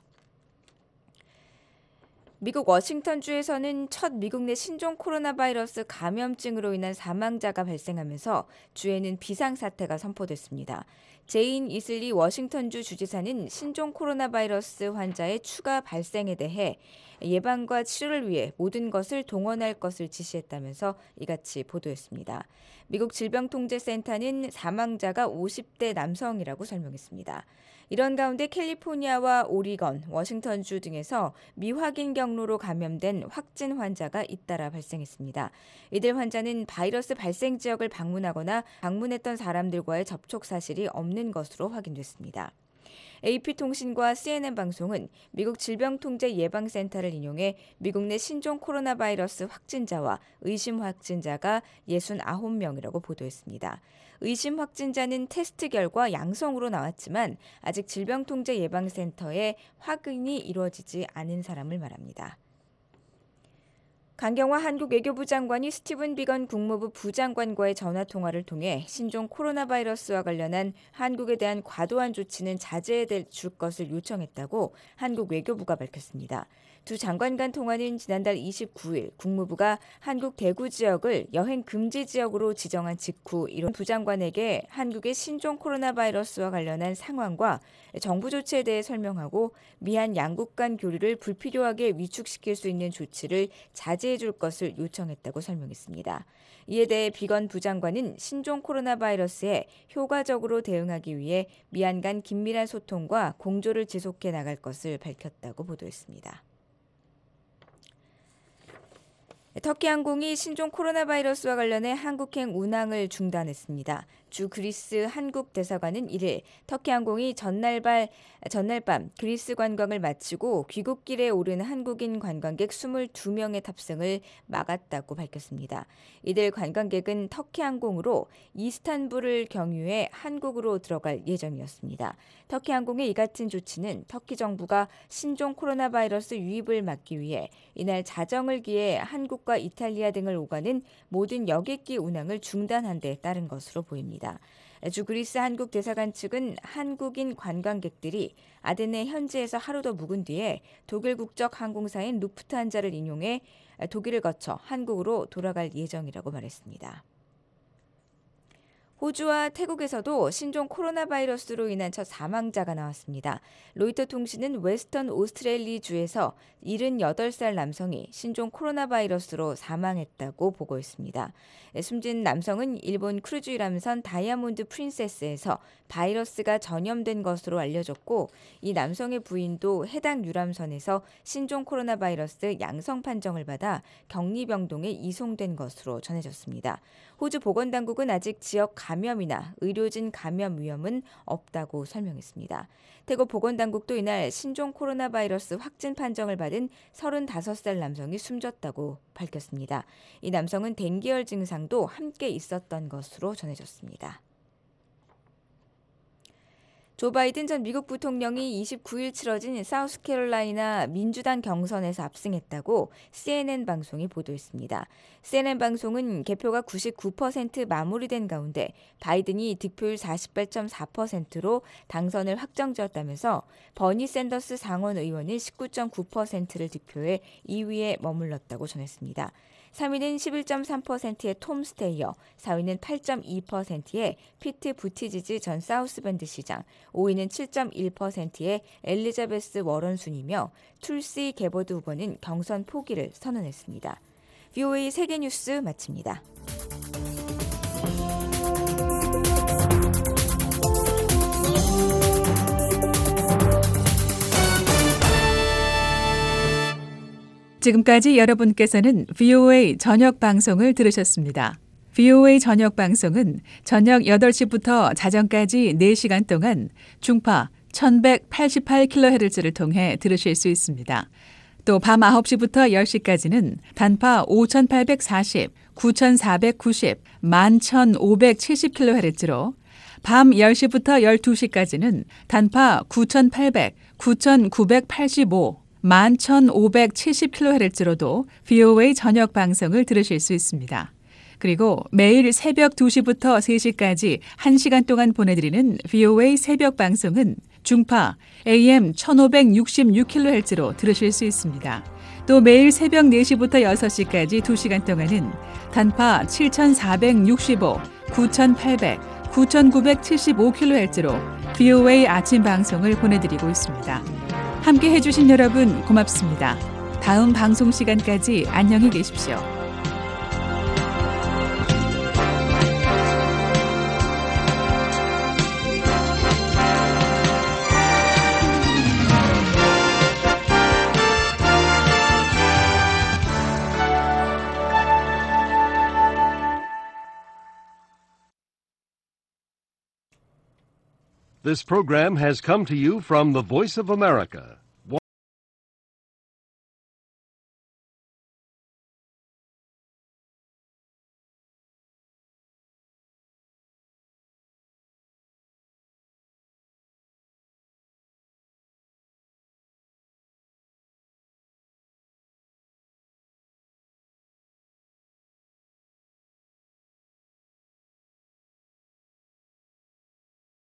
미국 워싱턴주에서는 첫 미국 내 신종 코로나 바이러스 감염증으로 인한 사망자가 발생하면서 주에는 비상사태가 선포됐습니다. 제인 이슬리 워싱턴주 주지사는 신종 코로나 바이러스 환자의 추가 발생에 대해 예방과 치료를 위해 모든 것을 동원할 것을 지시했다면서 이같이 보도했습니다. 미국 질병통제센터는 사망자가 오십 대 남성이라고 설명했습니다. 이런 가운데 캘리포니아와 오리건, 워싱턴주 등에서 미확인 경로로 감염된 확진 환자가 잇따라 발생했습니다. 이들 환자는 바이러스 발생 지역을 방문하거나 방문했던 사람들과의 접촉 사실이 없는 것으로 확인됐습니다. 에이피통신과 씨엔엔 방송은 미국 질병통제예방센터를 인용해 미국 내 신종 코로나 바이러스 확진자와 의심 확진자가 육십구 명이라고 보도했습니다. 의심 확진자는 테스트 결과 양성으로 나왔지만 아직 질병통제예방센터에 확인이 이루어지지 않은 사람을 말합니다. 강경화 한국 외교부 장관이 스티븐 비건 국무부 부장관과의 전화통화를 통해 신종 코로나 바이러스와 관련한 한국에 대한 과도한 조치는 자제해 줄 것을 요청했다고 한국 외교부가 밝혔습니다. 두 장관 간 통화는 지난달 이십구일 국무부가 한국 대구 지역을 여행 금지 지역으로 지정한 직후 이런 부장관에게 한국의 신종 코로나 바이러스와 관련한 상황과 정부 조치에 대해 설명하고 미한 양국 간 교류를 불필요하게 위축시킬 수 있는 조치를 자제해 줄 것을 요청했다고 설명했습니다. 이에 대해 비건 부장관은 신종 코로나 바이러스에 효과적으로 대응하기 위해 미한 간 긴밀한 소통과 공조를 지속해 나갈 것을 밝혔다고 보도했습니다. 터키 항공이 신종 코로나 바이러스와 관련해 한국행 운항을 중단했습니다. 주 그리스 한국 대사관은 이일 터키 항공이 전날발, 전날 밤 그리스 관광을 마치고 귀국길에 오른 한국인 관광객 이십이 명의 탑승을 막았다고 밝혔습니다. 이들 관광객은 터키 항공으로 이스탄불을 경유해 한국으로 들어갈 예정이었습니다. 터키 항공의 이 같은 조치는 터키 정부가 신종 코로나 바이러스 유입을 막기 위해 이날 자정을 기해 한국과 이탈리아 등을 오가는 모든 여객기 운항을 중단한 데 따른 것으로 보입니다. 주 그리스 한국 대사관 측은 한국인 관광객들이 아덴의 현지에서 하루 더 묵은 뒤에 독일 국적 항공사인 루프트한자를 인용해 독일을 거쳐 한국으로 돌아갈 예정이라고 말했습니다. 호주와 태국에서도 신종 코로나 바이러스로 인한 첫 사망자가 나왔습니다. 로이터 통신은 웨스턴 오스트레일리주에서 칠십팔 살 남성이 신종 코로나 바이러스로 사망했다고 보고했습니다. 숨진 남성은 일본 크루즈 유람선 다이아몬드 프린세스에서 바이러스가 전염된 것으로 알려졌고 이 남성의 부인도 해당 유람선에서 신종 코로나 바이러스 양성 판정을 받아 격리병동에 이송된 것으로 전해졌습니다. 호주 보건당국은 아직 지역 감염이나 의료진 감염 위험은 없다고 설명했습니다. 태국 보건당국도 이날 신종 코로나 바이러스 확진 판정을 받은 서른다섯 살 남성이 숨졌다고 밝혔습니다. 이 남성은 댕기열 증상도 함께 있었던 것으로 전해졌습니다. 조 바이든 전 미국 부통령이 이십구일 치러진 사우스캐롤라이나 민주당 경선에서 압승했다고 씨엔엔 방송이 보도했습니다. 씨엔엔 방송은 개표가 구십구 퍼센트 마무리된 가운데 바이든이 득표율 사십팔 점 사 퍼센트로 당선을 확정지었다면서 버니 샌더스 상원 의원은 십구 점 구 퍼센트를 득표해 이 위에 머물렀다고 전했습니다. 삼 위는 십일 점 삼 퍼센트의 톰 스테이어, 사 위는 팔 점 이 퍼센트의 피트 부티지지 전 사우스밴드 시장, 오 위는 칠 점 일 퍼센트의 엘리자베스 워런 순이며 툴시 게버드 후보는 경선 포기를 선언했습니다. 브이오에이 세계뉴스 마칩니다. 지금까지 여러분께서는 브이오에이 저녁 방송을 들으셨습니다. 브이오에이 저녁 방송은 저녁 여덟 시부터 자정까지 네 시간 동안 중파 천백팔십팔 킬로헤르츠를 통해 들으실 수 있습니다. 또 밤 아홉 시부터 열 시까지는 단파 오천팔백사십, 구천사백구십, 만 천오백칠십 킬로헤르츠로 밤 열 시부터 열두 시까지는 단파 구천팔백, 구천구백팔십오, 만 천오백칠십 킬로헤르츠로도 브이오에이 저녁 방송을 들으실 수 있습니다. 그리고 매일 새벽 두 시부터 세 시까지 한 시간 동안 보내드리는 브이오에이 새벽 방송은 중파 에이엠 천오백육십육 킬로헤르츠로 들으실 수 있습니다. 또 매일 새벽 네 시부터 여섯 시까지 두 시간 동안은 단파 칠천사백육십오, 구천팔백, 구천구백칠십오 킬로헤르츠로 브이오에이 아침 방송을 보내드리고 있습니다. 함께 해주신 여러분 고맙습니다. 다음 방송 시간까지 안녕히 계십시오. This program has come to you from the Voice of America,